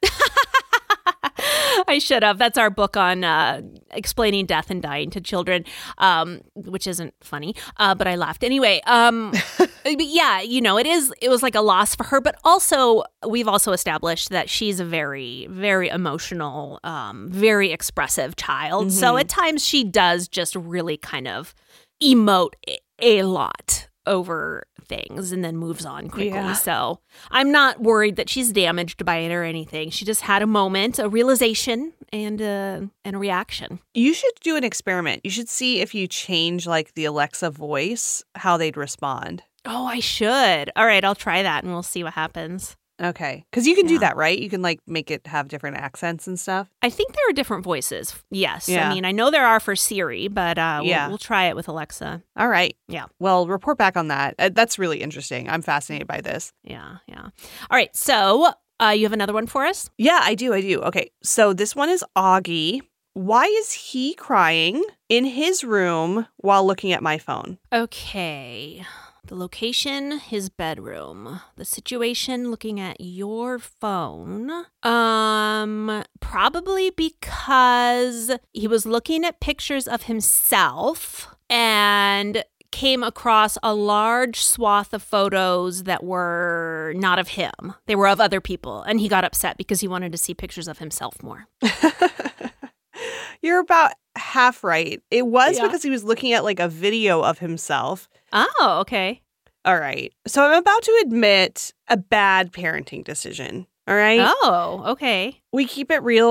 I should have. That's our book on uh, explaining death and dying to children, um, which isn't funny, uh, but I laughed anyway. Um, but yeah, you know, it is. It was like a loss for her, but also we've also established that she's a very, very emotional, um, very expressive child. So Mhm. at times she does just really kind of emote a- a lot over things and then moves on quickly. Yeah. So I'm not worried that she's damaged by it or anything. She just had a moment, a realization, and a, and a reaction. You should do an experiment. You should see if you change like the Alexa voice, how they'd respond. Oh, I should. All right, I'll try that and we'll see what happens. Okay. Because you can do Yeah. that, right? You can like make it have different accents and stuff. I think there are different voices. Yes. Yeah. I mean, I know there are for Siri, but uh, we'll, Yeah. we'll try it with Alexa. All right. Yeah. Well, report back on that. Uh, that's really interesting. I'm fascinated by this. Yeah, yeah. All right, so uh, you have another one for us? Yeah, I do. I do. Okay. So this one is Augie. Why is he crying in his room while looking at my phone? Okay. The location, his bedroom. The situation, looking at your phone. Um, probably because he was looking at pictures of himself and came across a large swath of photos that were not of him. They were of other people, and he got upset because he wanted to see pictures of himself more. You're about half right. It was Yeah. because he was looking at like a video of himself. Oh, okay. All right. So I'm about to admit a bad parenting decision. All right. Oh, okay. We keep it real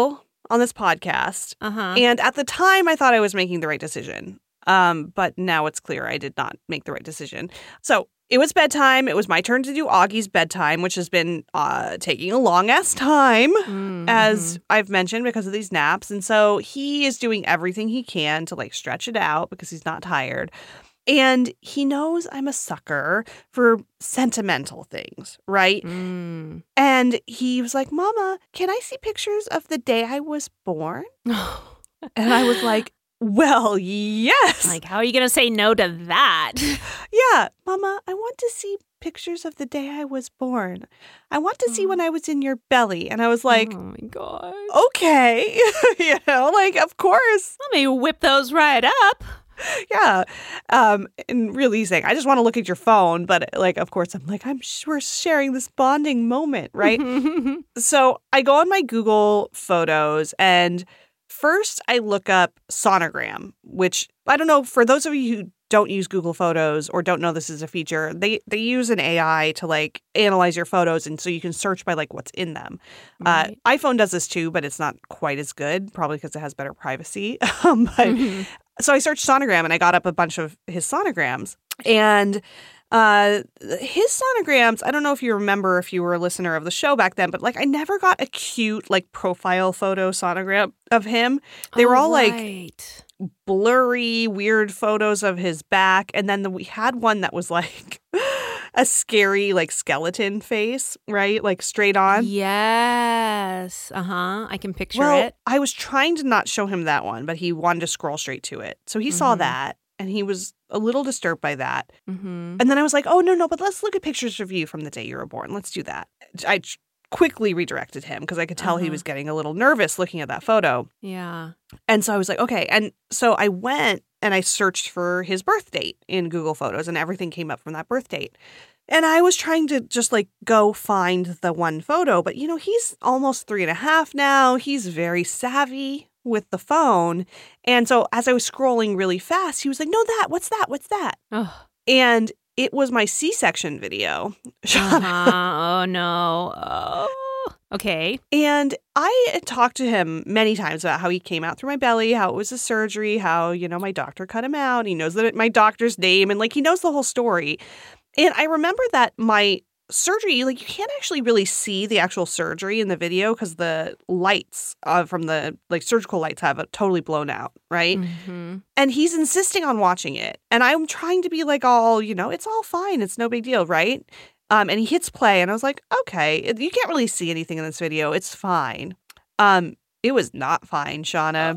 on this podcast. Uh-huh. And at the time, I thought I was making the right decision. Um, but now it's clear I did not make the right decision. So it was bedtime. It was my turn to do Augie's bedtime, which has been uh, taking a long-ass time, Mm-hmm. as I've mentioned, because of these naps. And so he is doing everything he can to, like, stretch it out because he's not tired. And he knows I'm a sucker for sentimental things, right? Mm. And he was like, Mama, can I see pictures of the day I was born? And I was like, well, yes. Like, how are you going to say no to that? Yeah, Mama, I want to see pictures of the day I was born. I want to see when I was in your belly. And I was like, oh my God. okay. You know, like, of course. Let me whip those right up. Yeah. Um, and really saying, I just want to look at your phone. But, like, of course, I'm like, I'm sh- we're sharing this bonding moment, right? So I go on my Google Photos, and first I look up sonogram, which I don't know, for those of you who don't use Google Photos or don't know this is a feature, they they use an A I to, like, analyze your photos, and so you can search by, like, what's in them. Right. Uh, iPhone does this too, but it's not quite as good, probably because it has better privacy. um, but Mhm. So I searched sonogram, and I got up a bunch of his sonograms. And uh, his sonograms, I don't know if you remember if you were a listener of the show back then, but, like, I never got a cute, like, profile photo sonogram of him. They were Oh, all, like, right. blurry, weird photos of his back. And then the, we had one that was, like, a scary, like, skeleton face, right? Like, straight on. Yes. Uh-huh. I can picture Well, it. I was trying to not show him that one, but he wanted to scroll straight to it. So he saw Mhm. that, and he was a little disturbed by that. Mm-hmm. And then I was like, oh, no, no, but let's look at pictures of you from the day you were born. Let's do that. I ch- quickly redirected him because I could tell he Uh-huh. was getting a little nervous looking at that photo. Yeah. And so I was like, okay. And so I went and I searched for his birth date in Google Photos, and everything came up from that birth date. And I was trying to just, like, go find the one photo. But, you know, he's almost three and a half now. He's very savvy with the phone. And so as I was scrolling really fast, he was like, no, that, what's that? What's that? Oh. And it was my C-section video. Uh-huh. Oh, no. Oh. Okay. And I had talked to him many times about how he came out through my belly, how it was a surgery, how, you know, my doctor cut him out. He knows that my doctor's name, and, like, he knows the whole story. And I remember that my surgery, like, you can't actually really see the actual surgery in the video because the lights uh, from the, like, surgical lights have it totally blown out, right? Mm-hmm. And he's insisting on watching it. And I'm trying to be like, all, you know, it's all fine. It's no big deal, right? Um, and he hits play, and I was like, okay, you can't really see anything in this video. It's fine. Um, it was not fine, Shauna.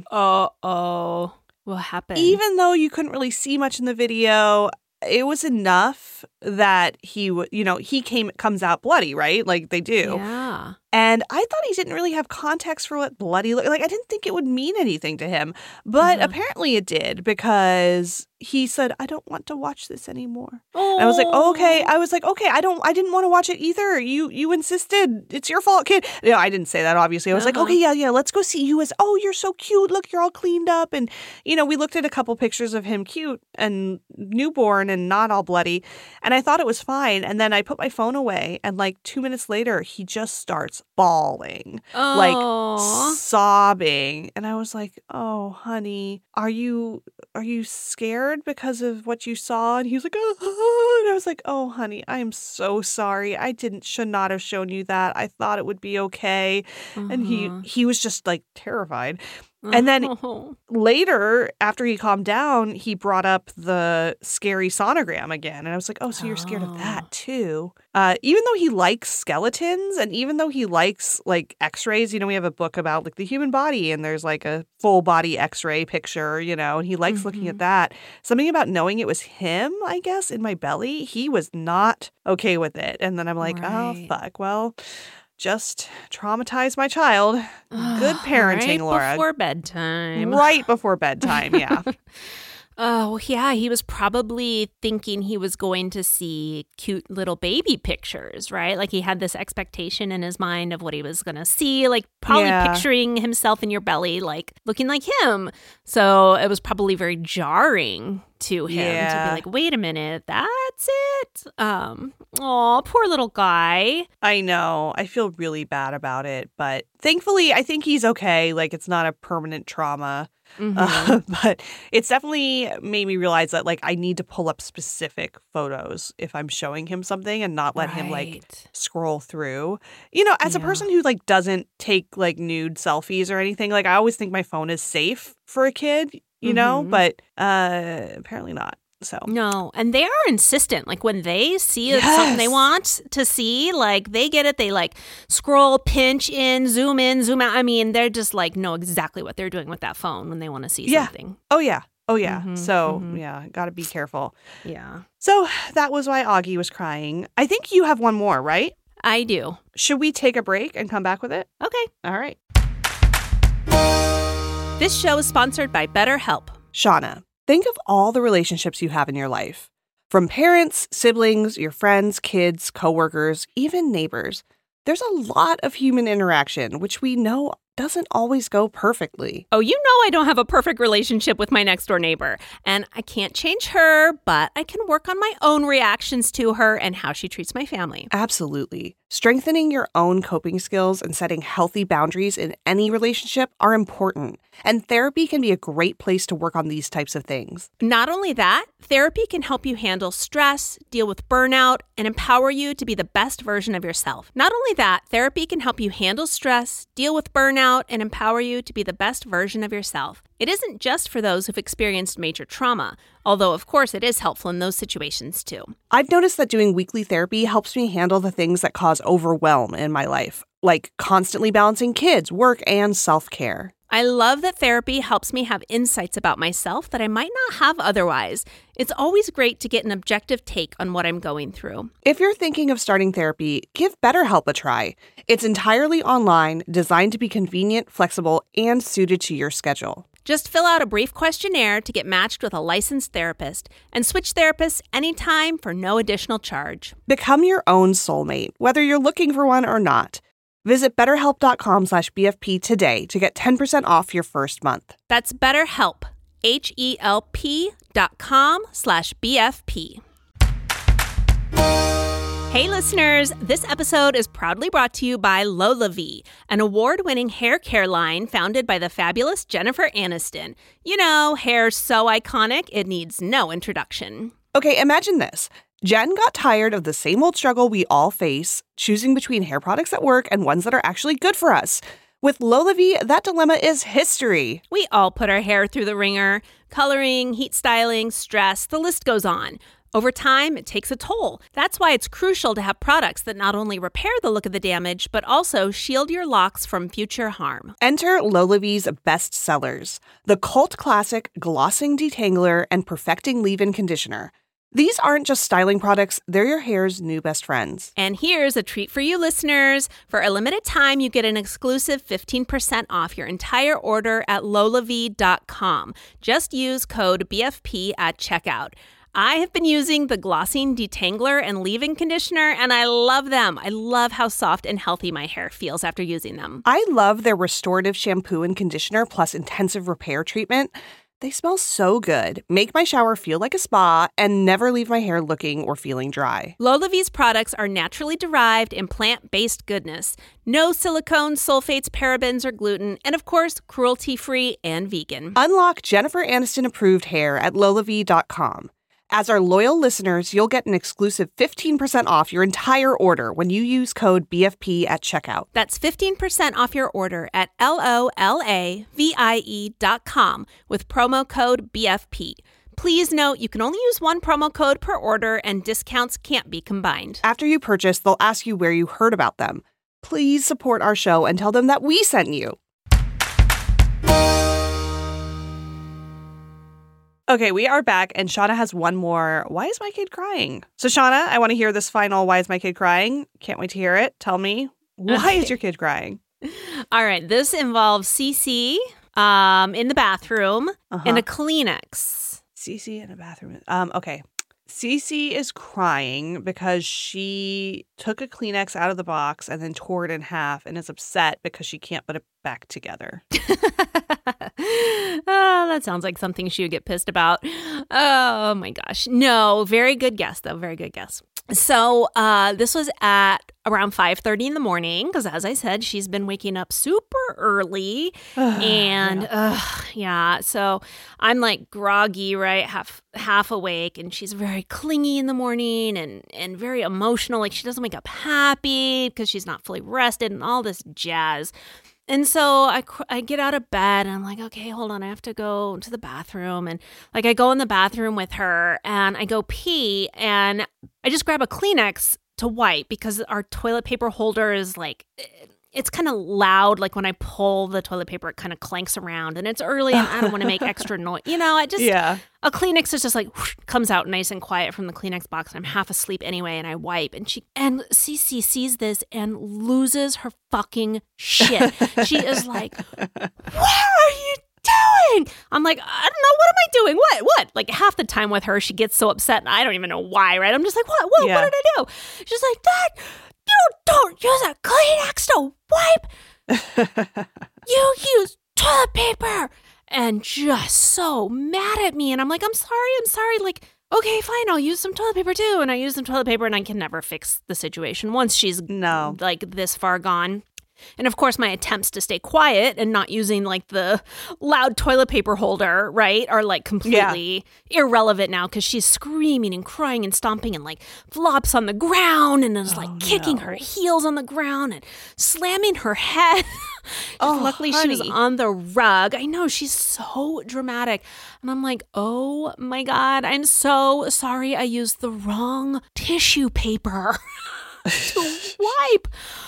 Uh-oh. What happened? Even though you couldn't really see much in the video, it was enough that he would, you know, he came comes out bloody, right? Like they do. Yeah. And I thought he didn't really have context for what bloody looked like. I didn't think it would mean anything to him. But Uh-huh. apparently it did, because he said, I don't want to watch this anymore. Oh. And I was like, oh, okay. I was like, okay, I don't I didn't want to watch it either. You you insisted. It's your fault, kid. No, I didn't say that, obviously. I was like, Uh-huh. okay, yeah, yeah, let's go see you as, oh, you're so cute. Look, you're all cleaned up. And, you know, we looked at a couple pictures of him cute and newborn and not all bloody. And I thought it was fine. And then I put my phone away, and like two minutes later, he just starts bawling, like Aw. sobbing. And I was like, oh, honey, are you are you scared because of what you saw? And he was like, oh, and I was like, oh, honey, I am so sorry. I didn't should not have shown you that. I thought it would be okay. And he Uh-huh. he was just like terrified. And then Oh. later, after he calmed down, he brought up the scary sonogram again. And I was like, oh, so you're scared of Oh. that too? Uh, even though he likes skeletons, and even though he likes like x-rays, you know, we have a book about like the human body, and there's like a full body x-ray picture, you know, and he likes looking at Mhm. that. Something about knowing it was him, I guess, in my belly, he was not okay with it. And then I'm like, oh, Right. fuck. Well, just traumatize my child. Good Ugh, parenting, right Laura. before bedtime. Right before bedtime, yeah. Oh, well, yeah, he was probably thinking he was going to see cute little baby pictures, right? Like he had this expectation in his mind of what he was going to see, like probably Yeah. picturing himself in your belly, like looking like him. So it was probably very jarring to him Yeah. to be like, wait a minute, that's it? Um, oh, poor little guy. I know. I feel really bad about it, but thankfully, I think he's okay. Like, it's not a permanent trauma. Mhm. Uh, but it's definitely made me realize that, like, I need to pull up specific photos if I'm showing him something and not let him, like, Right. scroll through. You know, as a Yeah. person who, like, doesn't take, like, nude selfies or anything, like, I always think my phone is safe for a kid, you know, Mhm. but uh, apparently not. So, No, and they are insistent. Like when they see it's something they Yes. want to see, like they get it. They like scroll, pinch in, zoom in, zoom out. I mean, they're just like know exactly what they're doing with that phone when they want to see Yeah. something. oh, yeah. Oh, yeah. Mhm, So, mhm. yeah, gotta be careful. Yeah, So, that was why Augie was crying. I think you have one more, right? I do. Should we take a break and come back with it? Okay. All right. This show is sponsored by BetterHelp. Shauna, think of all the relationships you have in your life. From parents, siblings, your friends, kids, coworkers, even neighbors. There's a lot of human interaction, which we know doesn't always go perfectly. Oh, you know I don't have a perfect relationship with my next door neighbor, and I can't change her, but I can work on my own reactions to her and how she treats my family. Absolutely. Strengthening your own coping skills and setting healthy boundaries in any relationship are important, and therapy can be a great place to work on these types of things. Not only that, therapy can help you handle stress, deal with burnout, and empower you to be the best version of yourself. Not only that, therapy can help you handle stress, deal with burnout, and empower you to be the best version of yourself. It isn't just for those who've experienced major trauma, although of course it is helpful in those situations too. I've noticed that doing weekly therapy helps me handle the things that cause overwhelm in my life, like constantly balancing kids, work, and self-care. I love that therapy helps me have insights about myself that I might not have otherwise. It's always great to get an objective take on what I'm going through. If you're thinking of starting therapy, give BetterHelp a try. It's entirely online, designed to be convenient, flexible, and suited to your schedule. Just fill out a brief questionnaire to get matched with a licensed therapist and switch therapists anytime for no additional charge. Become your own soulmate, whether you're looking for one or not. Visit betterhelp.com slash BFP today to get ten percent off your first month. That's BetterHelp, H-E-L-P dot com slash B-F-P. Hey listeners, this episode is proudly brought to you by LolaVie, an award-winning hair care line founded by the fabulous Jennifer Aniston. You know, hair so iconic, it needs no introduction. Okay, imagine this. Jen got tired of the same old struggle we all face, choosing between hair products that work and ones that are actually good for us. With LolaVie, that dilemma is history. We all put our hair through the ringer. Coloring, heat styling, stress, the list goes on. Over time, it takes a toll. That's why it's crucial to have products that not only repair the look of the damage, but also shield your locks from future harm. Enter LolaVie's best sellers, the cult classic Glossing Detangler and Perfecting Leave-In Conditioner. These aren't just styling products, they're your hair's new best friends. And here's a treat for you listeners. For a limited time, you get an exclusive fifteen percent off your entire order at lolavie dot com. Just use code B F P at checkout. I have been using the Glossing Detangler and Leave-In Conditioner, and I love them. I love how soft and healthy my hair feels after using them. I love their restorative shampoo and conditioner plus intensive repair treatment. They smell so good, make my shower feel like a spa, and never leave my hair looking or feeling dry. LolaVie's products are naturally derived and plant-based goodness. No silicone, sulfates, parabens, or gluten, and of course, cruelty-free and vegan. Unlock Jennifer Aniston approved hair at lolavie dot com. As our loyal listeners, you'll get an exclusive fifteen percent off your entire order when you use code B F P at checkout. That's fifteen percent off your order at L O L A V I E dot com with promo code B F P. Please note you can only use one promo code per order and discounts can't be combined. After you purchase, they'll ask you where you heard about them. Please support our show and tell them that we sent you. Okay, we are back, and Shauna has one more. Why is my kid crying? So, Shauna, I want to hear this final. Why is my kid crying? Can't wait to hear it. Tell me, why Okay. is your kid crying? All right, this involves Cece um, in the bathroom Uh-huh. and a Kleenex. Cece in a bathroom. Um. Okay. Cece is crying because she took a Kleenex out of the box and then tore it in half and is upset because she can't put it back together. Oh, that sounds like something she would get pissed about. Oh, my gosh. No, very good guess, though. Very good guess. So uh, this was at around five thirty in the morning because, as I said, she's been waking up super early. and, yeah. Uh, yeah, so I'm like groggy, right, half half awake, and she's very clingy in the morning and, and very emotional. Like, she doesn't wake up happy because she's not fully rested and all this jazz. And so I, I get out of bed and I'm like, okay, hold on. I have to go to the bathroom. And like I go in the bathroom with her and I go pee and I just grab a Kleenex to wipe because our toilet paper holder is like, it's kind of loud. Like when I pull the toilet paper, it kind of clanks around and it's early and I don't want to make extra noise. You know, I just, yeah. a Kleenex is just like, whoosh, comes out nice and quiet from the Kleenex box and I'm half asleep anyway and I wipe. And she, and Cece sees this and loses her fucking shit. She is like, what are you doing? I'm like, I don't know. What am I doing? What? What? Like half the time with her, she gets so upset and I don't even know why, right? I'm just like, what? What? Yeah. What did I do? She's like, Dad, you don't use a Kleenex to wipe. You use toilet paper. And just so mad at me. And I'm like, I'm sorry, I'm sorry. Like, okay, fine, I'll use some toilet paper too. And I use some toilet paper and I can never fix the situation once she's no. like this far gone. And of course, my attempts to stay quiet and not using like the loud toilet paper holder, right, are like completely yeah. irrelevant now because she's screaming and crying and stomping and like flops on the ground and is like oh, kicking no. her heels on the ground and slamming her head. Oh, luckily, honey. she was on the rug. I know, she's so dramatic. And I'm like, oh my God, I'm so sorry I used the wrong tissue paper to wipe.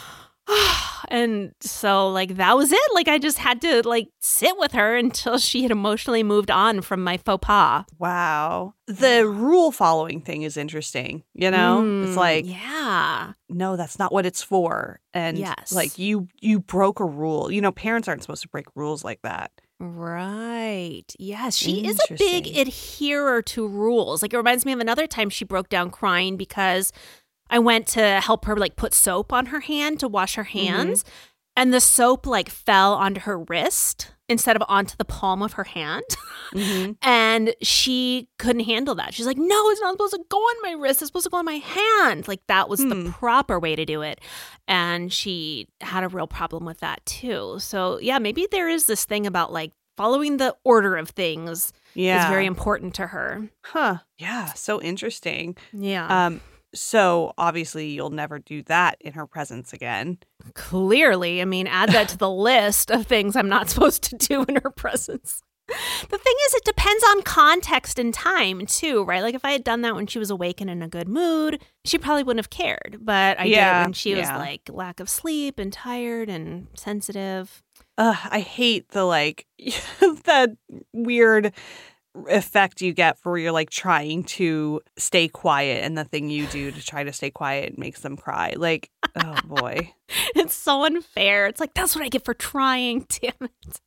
And so like that was it. Like I just had to like sit with her until she had emotionally moved on from my faux pas. Wow. The rule following thing is interesting, you know? Mm, it's like, yeah. No, that's not what it's for. And yes. like you you broke a rule. You know, parents aren't supposed to break rules like that. Right. Yes. She is a big adherer to rules. Like it reminds me of another time she broke down crying because I went to help her like put soap on her hand to wash her hands. Mm-hmm. And the soap like fell onto her wrist instead of onto the palm of her hand. Mm-hmm. And she couldn't handle that. She's like, no, it's not supposed to go on my wrist. It's supposed to go on my hand. Like that was hmm. the proper way to do it. And she had a real problem with that too. So yeah, maybe there is this thing about like following the order of things yeah. is very important to her. Huh. Yeah. So interesting. Yeah. Um, So obviously you'll never do that in her presence again. Clearly. I mean, add that to the list of things I'm not supposed to do in her presence. The thing is, it depends on context and time, too, right? Like, if I had done that when she was awake and in a good mood, she probably wouldn't have cared. But I yeah, did when she yeah. was, like, lack of sleep and tired and sensitive. Ugh, I hate the, like, that weird effect you get for where you're like trying to stay quiet and the thing you do to try to stay quiet makes them cry. Like, oh boy. It's so unfair. It's like, that's what I get for trying, damn it.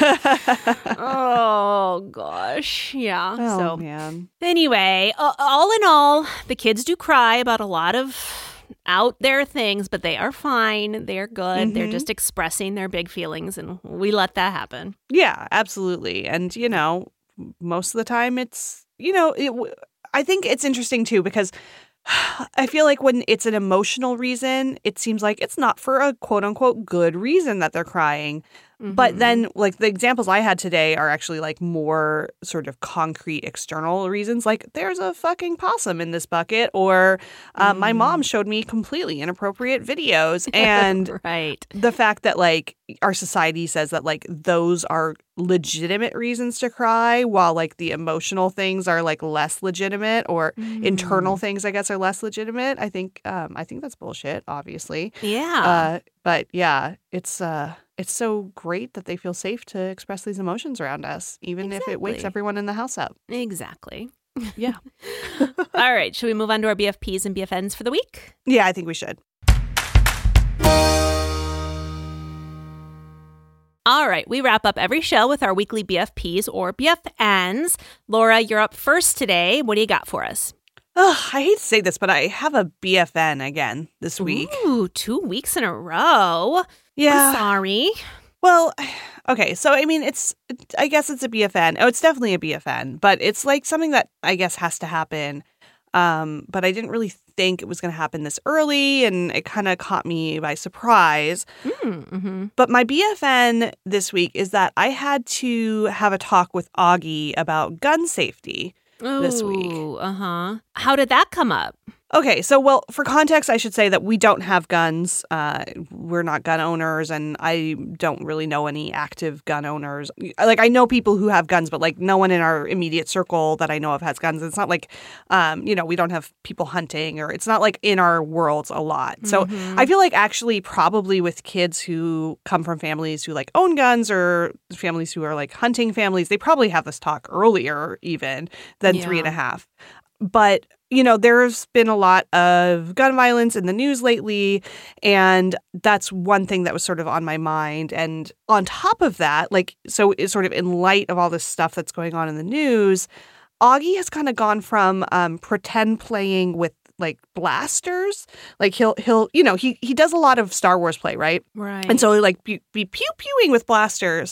Oh gosh. Yeah. Oh, so man. Anyway, uh, all in all, the kids do cry about a lot of out there things, but they are fine. They're good. Mm-hmm. They're just expressing their big feelings and we let that happen. Yeah, absolutely. And you know, most of the time it's, you know, it, I think it's interesting too because I feel like when it's an emotional reason, it seems like it's not for a quote unquote good reason that they're crying. Mm-hmm. But then like the examples I had today are actually like more sort of concrete external reasons. Like there's a fucking possum in this bucket or uh, mm. my mom showed me completely inappropriate videos. And right. the fact that like our society says that like those are legitimate reasons to cry while like the emotional things are like less legitimate or mm. internal things I guess are less legitimate. I think um, I think that's bullshit, obviously. Yeah. Uh, but yeah, it's uh It's so great that they feel safe to express these emotions around us, even exactly. if it wakes everyone in the house up. Exactly. Yeah. All right. Should we move on to our B F Ps and B F Ns for the week? Yeah, I think we should. All right. We wrap up every show with our weekly B F Ps or B F Ns. Laura, you're up first today. What do you got for us? Ugh, I hate to say this, but I have a B F N again this week. Ooh, two weeks in a row. Yeah. I'm sorry. Well, okay, so I mean, it's, I guess it's a B F N. Oh, it's definitely a B F N, but it's like something that I guess has to happen. Um, but I didn't really think it was going to happen this early, and it kind of caught me by surprise. Mm-hmm. But my B F N this week is that I had to have a talk with Augie about gun safety this week. Ooh, uh-huh. How did that come up? Okay, so, well, for context, I should say that we don't have guns. Uh, we're not gun owners, and I don't really know any active gun owners. Like, I know people who have guns, but, like, no one in our immediate circle that I know of has guns. It's not like, um, you know, we don't have people hunting, or it's not, like, in our worlds a lot. So Mhm. I feel like actually probably with kids who come from families who, like, own guns, or families who are, like, hunting families, they probably have this talk earlier even than Yeah. three and a half. But, you know, there's been a lot of gun violence in the news lately, and that's one thing that was sort of on my mind. And on top of that, like, so it's sort of in light of all this stuff that's going on in the news, Augie has kind of gone from um, pretend playing with like blasters. Like he'll he'll you know he he does a lot of Star Wars play, right? Right. And so he'll like be, be pew pewing with blasters,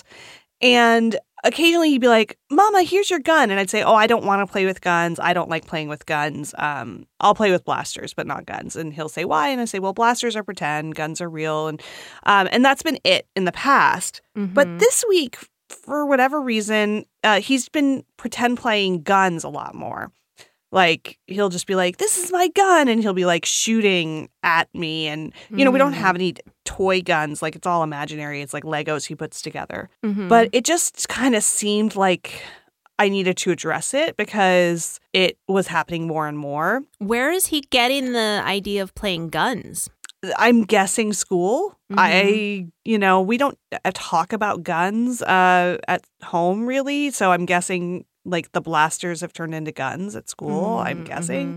and occasionally he'd be like, Mama, here's your gun. And I'd say, oh, I don't want to play with guns. I don't like playing with guns. Um, I'll play with blasters, but not guns. And he'll say, why? And I say, well, blasters are pretend, guns are real. And um, and that's been it in the past. Mhm. But this week, for whatever reason, uh, he's been pretend playing guns a lot more. Like, he'll just be like, this is my gun. And he'll be like shooting at me. And, you know, we don't Mm. have any toy guns. Like, it's all imaginary. It's like Legos he puts together. Mhm. But it just kind of seemed like I needed to address it because it was happening more and more. Where is he getting the idea of playing guns? I'm guessing school. Mhm. I, you know, we don't uh, talk about guns uh, at home really. So I'm guessing like the blasters have turned into guns at school, I'm Mhm, guessing. mhm.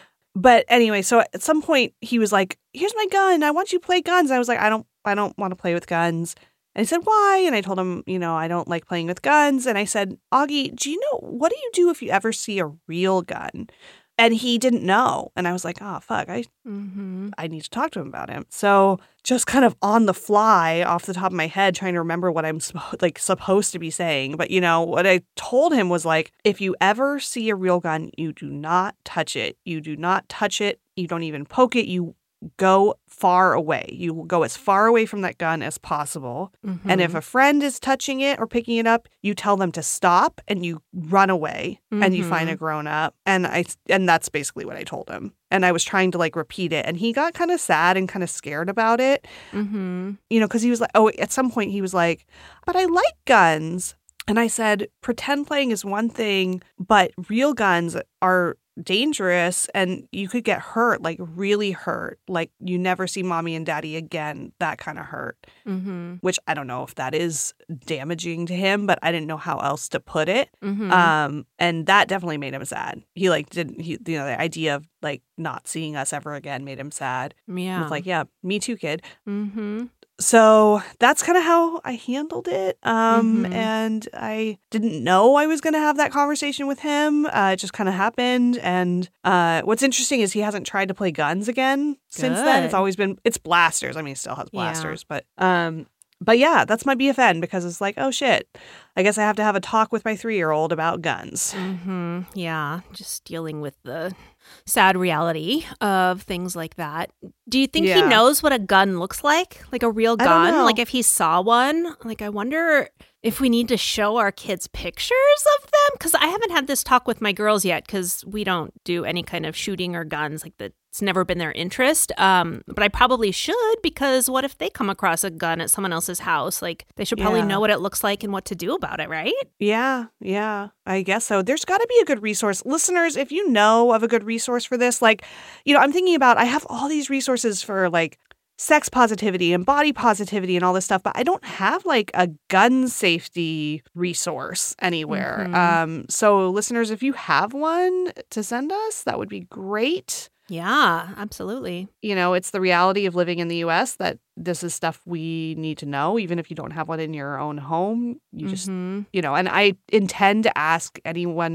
But anyway, so at some point he was like, here's my gun. I want you to play guns. I was like, I don't, I don't want to play with guns. And he said, why? And I told him, you know, I don't like playing with guns. And I said, Augie, do you know, what do you do if you ever see a real gun? And he didn't know. And I was like, oh, fuck, I Mhm. I need to talk to him about him. So just kind of on the fly, off the top of my head, trying to remember what I'm suppo- like supposed to be saying. But, you know, what I told him was like, if you ever see a real gun, you do not touch it. You do not touch it. You don't even poke it. You go far away. You will go as far away from that gun as possible. And if Mhm. a friend is touching it or picking it up, you tell them to stop and you run away and you find a Mhm. grown up. And I and that's basically what I told him. And I was trying to like repeat it, and he got kind of sad and kind of scared about it. Mhm. You know, because he was like, oh, at some point he was like, but I like guns. And I said, pretend playing is one thing, but real guns are dangerous and you could get hurt, like really hurt. Like you never see mommy and daddy again, that kind of hurt. Mhm. Which I don't know if that is damaging to him, but I didn't know how else to put it. Mhm. Um, and that definitely made him sad. He like didn't, he, you know, the idea of like not seeing us ever again made him sad. I Yeah. was like, yeah, me too, kid. Mhm. So that's kind of how I handled it. Um, Mhm. And I didn't know I was going to have that conversation with him. Uh, it just kind of happened. And uh, what's interesting is he hasn't tried to play guns again since then. It's Good. always been, it's blasters. I mean, he still has Yeah. blasters. But um, but yeah, that's my B F N because it's like, oh shit, I guess I have to have a talk with my three-year-old about guns. Mhm. Yeah, just dealing with the sad reality of things like that. Do you think he Yeah. knows what a gun looks like? Like a real I don't gun? know. Like if he saw one? Like I wonder if we need to show our kids pictures of them? Because I haven't had this talk with my girls yet because we don't do any kind of shooting or guns. Like that, it's never been their interest. Um, but I probably should because what if they come across a gun at someone else's house? Like they should probably Yeah. know what it looks like and what to do about it, right? Yeah, yeah, I guess so. There's got to be a good resource. Listeners, if you know of a good resource for this, like, you know, I'm thinking about, I have all these resources for like sex positivity and body positivity and all this stuff, but I don't have like a gun safety resource anywhere. Mhm. Um, so listeners, if you have one to send us, that would be great. Yeah, absolutely. You know, it's the reality of living in the U S that this is stuff we need to know, even if you don't have one in your own home. You just, Mhm. you know, and I intend to ask anyone,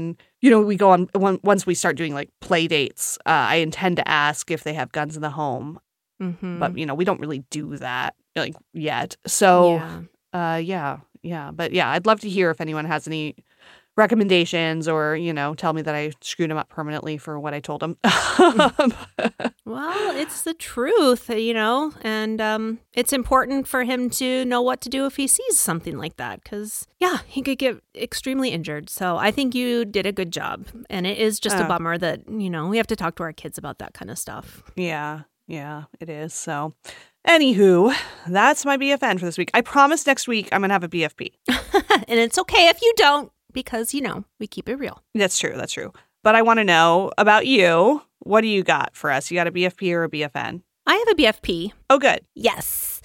you know, we go on, once we start doing like play dates, uh, I intend to ask if they have guns in the home. Mm-hmm. But, you know, we don't really do that like yet. So, Yeah. uh, yeah, yeah. But yeah, I'd love to hear if anyone has any recommendations or, you know, tell me that I screwed him up permanently for what I told him. Well, it's the truth, you know, and um, it's important for him to know what to do if he sees something like that because, yeah, he could get extremely injured. So I think you did a good job. And it is just Oh. a bummer that, you know, we have to talk to our kids about that kind of stuff. Yeah, yeah, it is. So, anywho, that's my B F N for this week. I promise next week I'm going to have a B F P. And it's okay if you don't because, you know, we keep it real. That's true. That's true. But I want to know about you. What do you got for us? You got a B F P or a B F N? I have a B F P. Oh, good. Yes.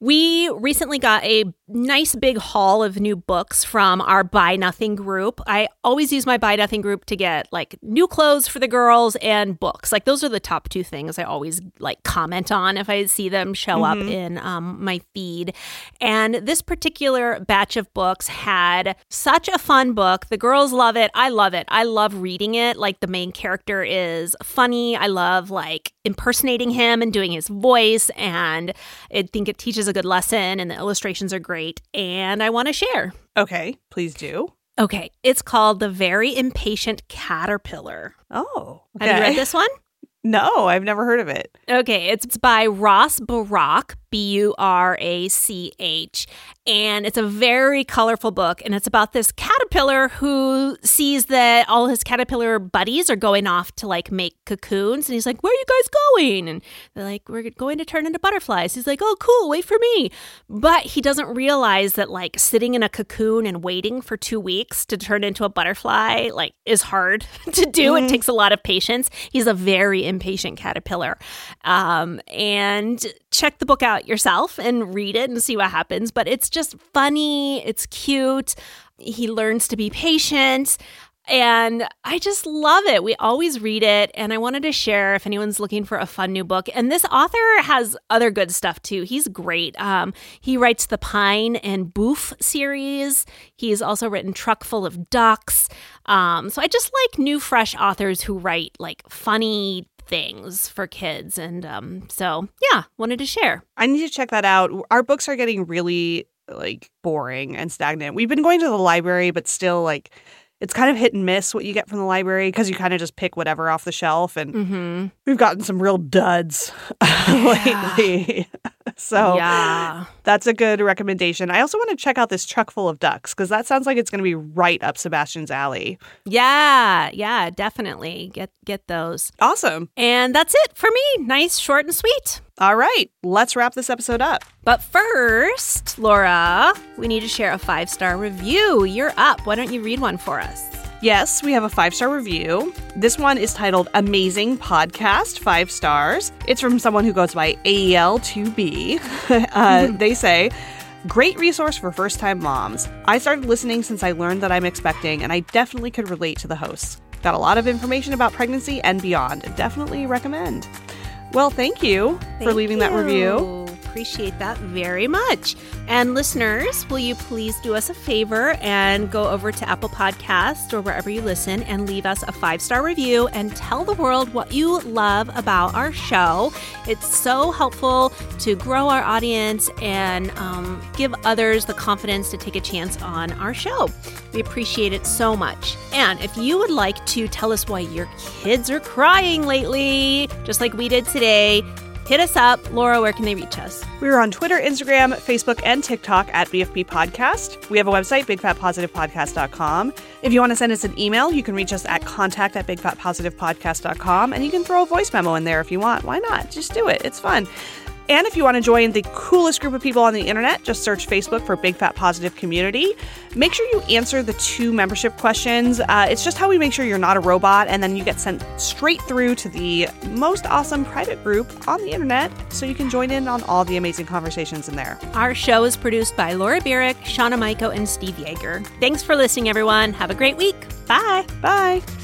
We recently got a nice big haul of new books from our Buy Nothing group. I always use my Buy Nothing group to get like new clothes for the girls and books. Like those are the top two things I always like comment on if I see them show Mhm. up in um, my feed. And this particular batch of books had such a fun book. The girls love it. I love it. I love reading it. Like the main character is funny. I love like impersonating him and doing his voice. And I think it teaches a good lesson and the illustrations are great. And I want to share. Okay, please do. Okay, it's called The Very Impatient Caterpillar. Oh, okay. Have you read this one? No, I've never heard of it. Okay, it's by Ross Barak, B U R A C H, and it's a very colorful book, and it's about this caterpillar who sees that all his caterpillar buddies are going off to, like, make cocoons, and he's like, where are you guys going? And they're like, we're going to turn into butterflies. He's like, oh, cool, wait for me. But he doesn't realize that, like, sitting in a cocoon and waiting for two weeks to turn into a butterfly, like, is hard to do. Mm-hmm. It takes a lot of patience. He's a very impatient caterpillar. Um, and check the book out yourself and read it and see what happens. But it's just funny. It's cute. He learns to be patient. And I just love it. We always read it. And I wanted to share if anyone's looking for a fun new book. And this author has other good stuff too. He's great. Um, he writes the Pine and Boof series. He's also written Truck Full of Ducks. Um, so I just like new, fresh authors who write like funny things for kids. And um, so, yeah, wanted to share. I need to check that out. Our books are getting really like boring and stagnant. We've been going to the library, but still like it's kind of hit and miss what you get from the library because you kind of just pick whatever off the shelf. And Mm-hmm. we've gotten some real duds Yeah. lately. So yeah. that's a good recommendation. I also want to check out this Truck Full of Ducks because that sounds like it's going to be right up Sebastian's alley. Yeah. Yeah, definitely. Get get those. Awesome. And that's it for me. Nice, short, and sweet. All right, let's wrap this episode up. But first, Laura, we need to share a five-star review. You're up. Why don't you read one for us? Yes, we have a five-star review. This one is titled Amazing Podcast, five stars. It's from someone who goes by A E L two B. uh, they say, great resource for first-time moms. I started listening since I learned that I'm expecting, and I definitely could relate to the hosts. Got a lot of information about pregnancy and beyond. Definitely recommend. Well, thank you for Thank leaving that review. you. Appreciate that very much. And listeners, will you please do us a favor and go over to Apple Podcasts or wherever you listen and leave us a five-star review and tell the world what you love about our show. It's so helpful to grow our audience and um, give others the confidence to take a chance on our show. We appreciate it so much. And if you would like to tell us why your kids are crying lately, just like we did today, hit us up. Laura, where can they reach us? We're on Twitter, Instagram, Facebook, and TikTok at B F P Podcast. We have a website, big fat positive podcast dot com. If you want to send us an email, you can reach us at contact at big fat positive podcast dot com, and you can throw a voice memo in there if you want. Why not? Just do it. It's fun. And if you want to join the coolest group of people on the internet, just search Facebook for Big Fat Positive Community. Make sure you answer the two membership questions. Uh, it's just how we make sure you're not a robot, and then you get sent straight through to the most awesome private group on the internet so you can join in on all the amazing conversations in there. Our show is produced by Laura Bierek, Shauna Maiko, and Steve Yeager. Thanks for listening, everyone. Have a great week. Bye. Bye.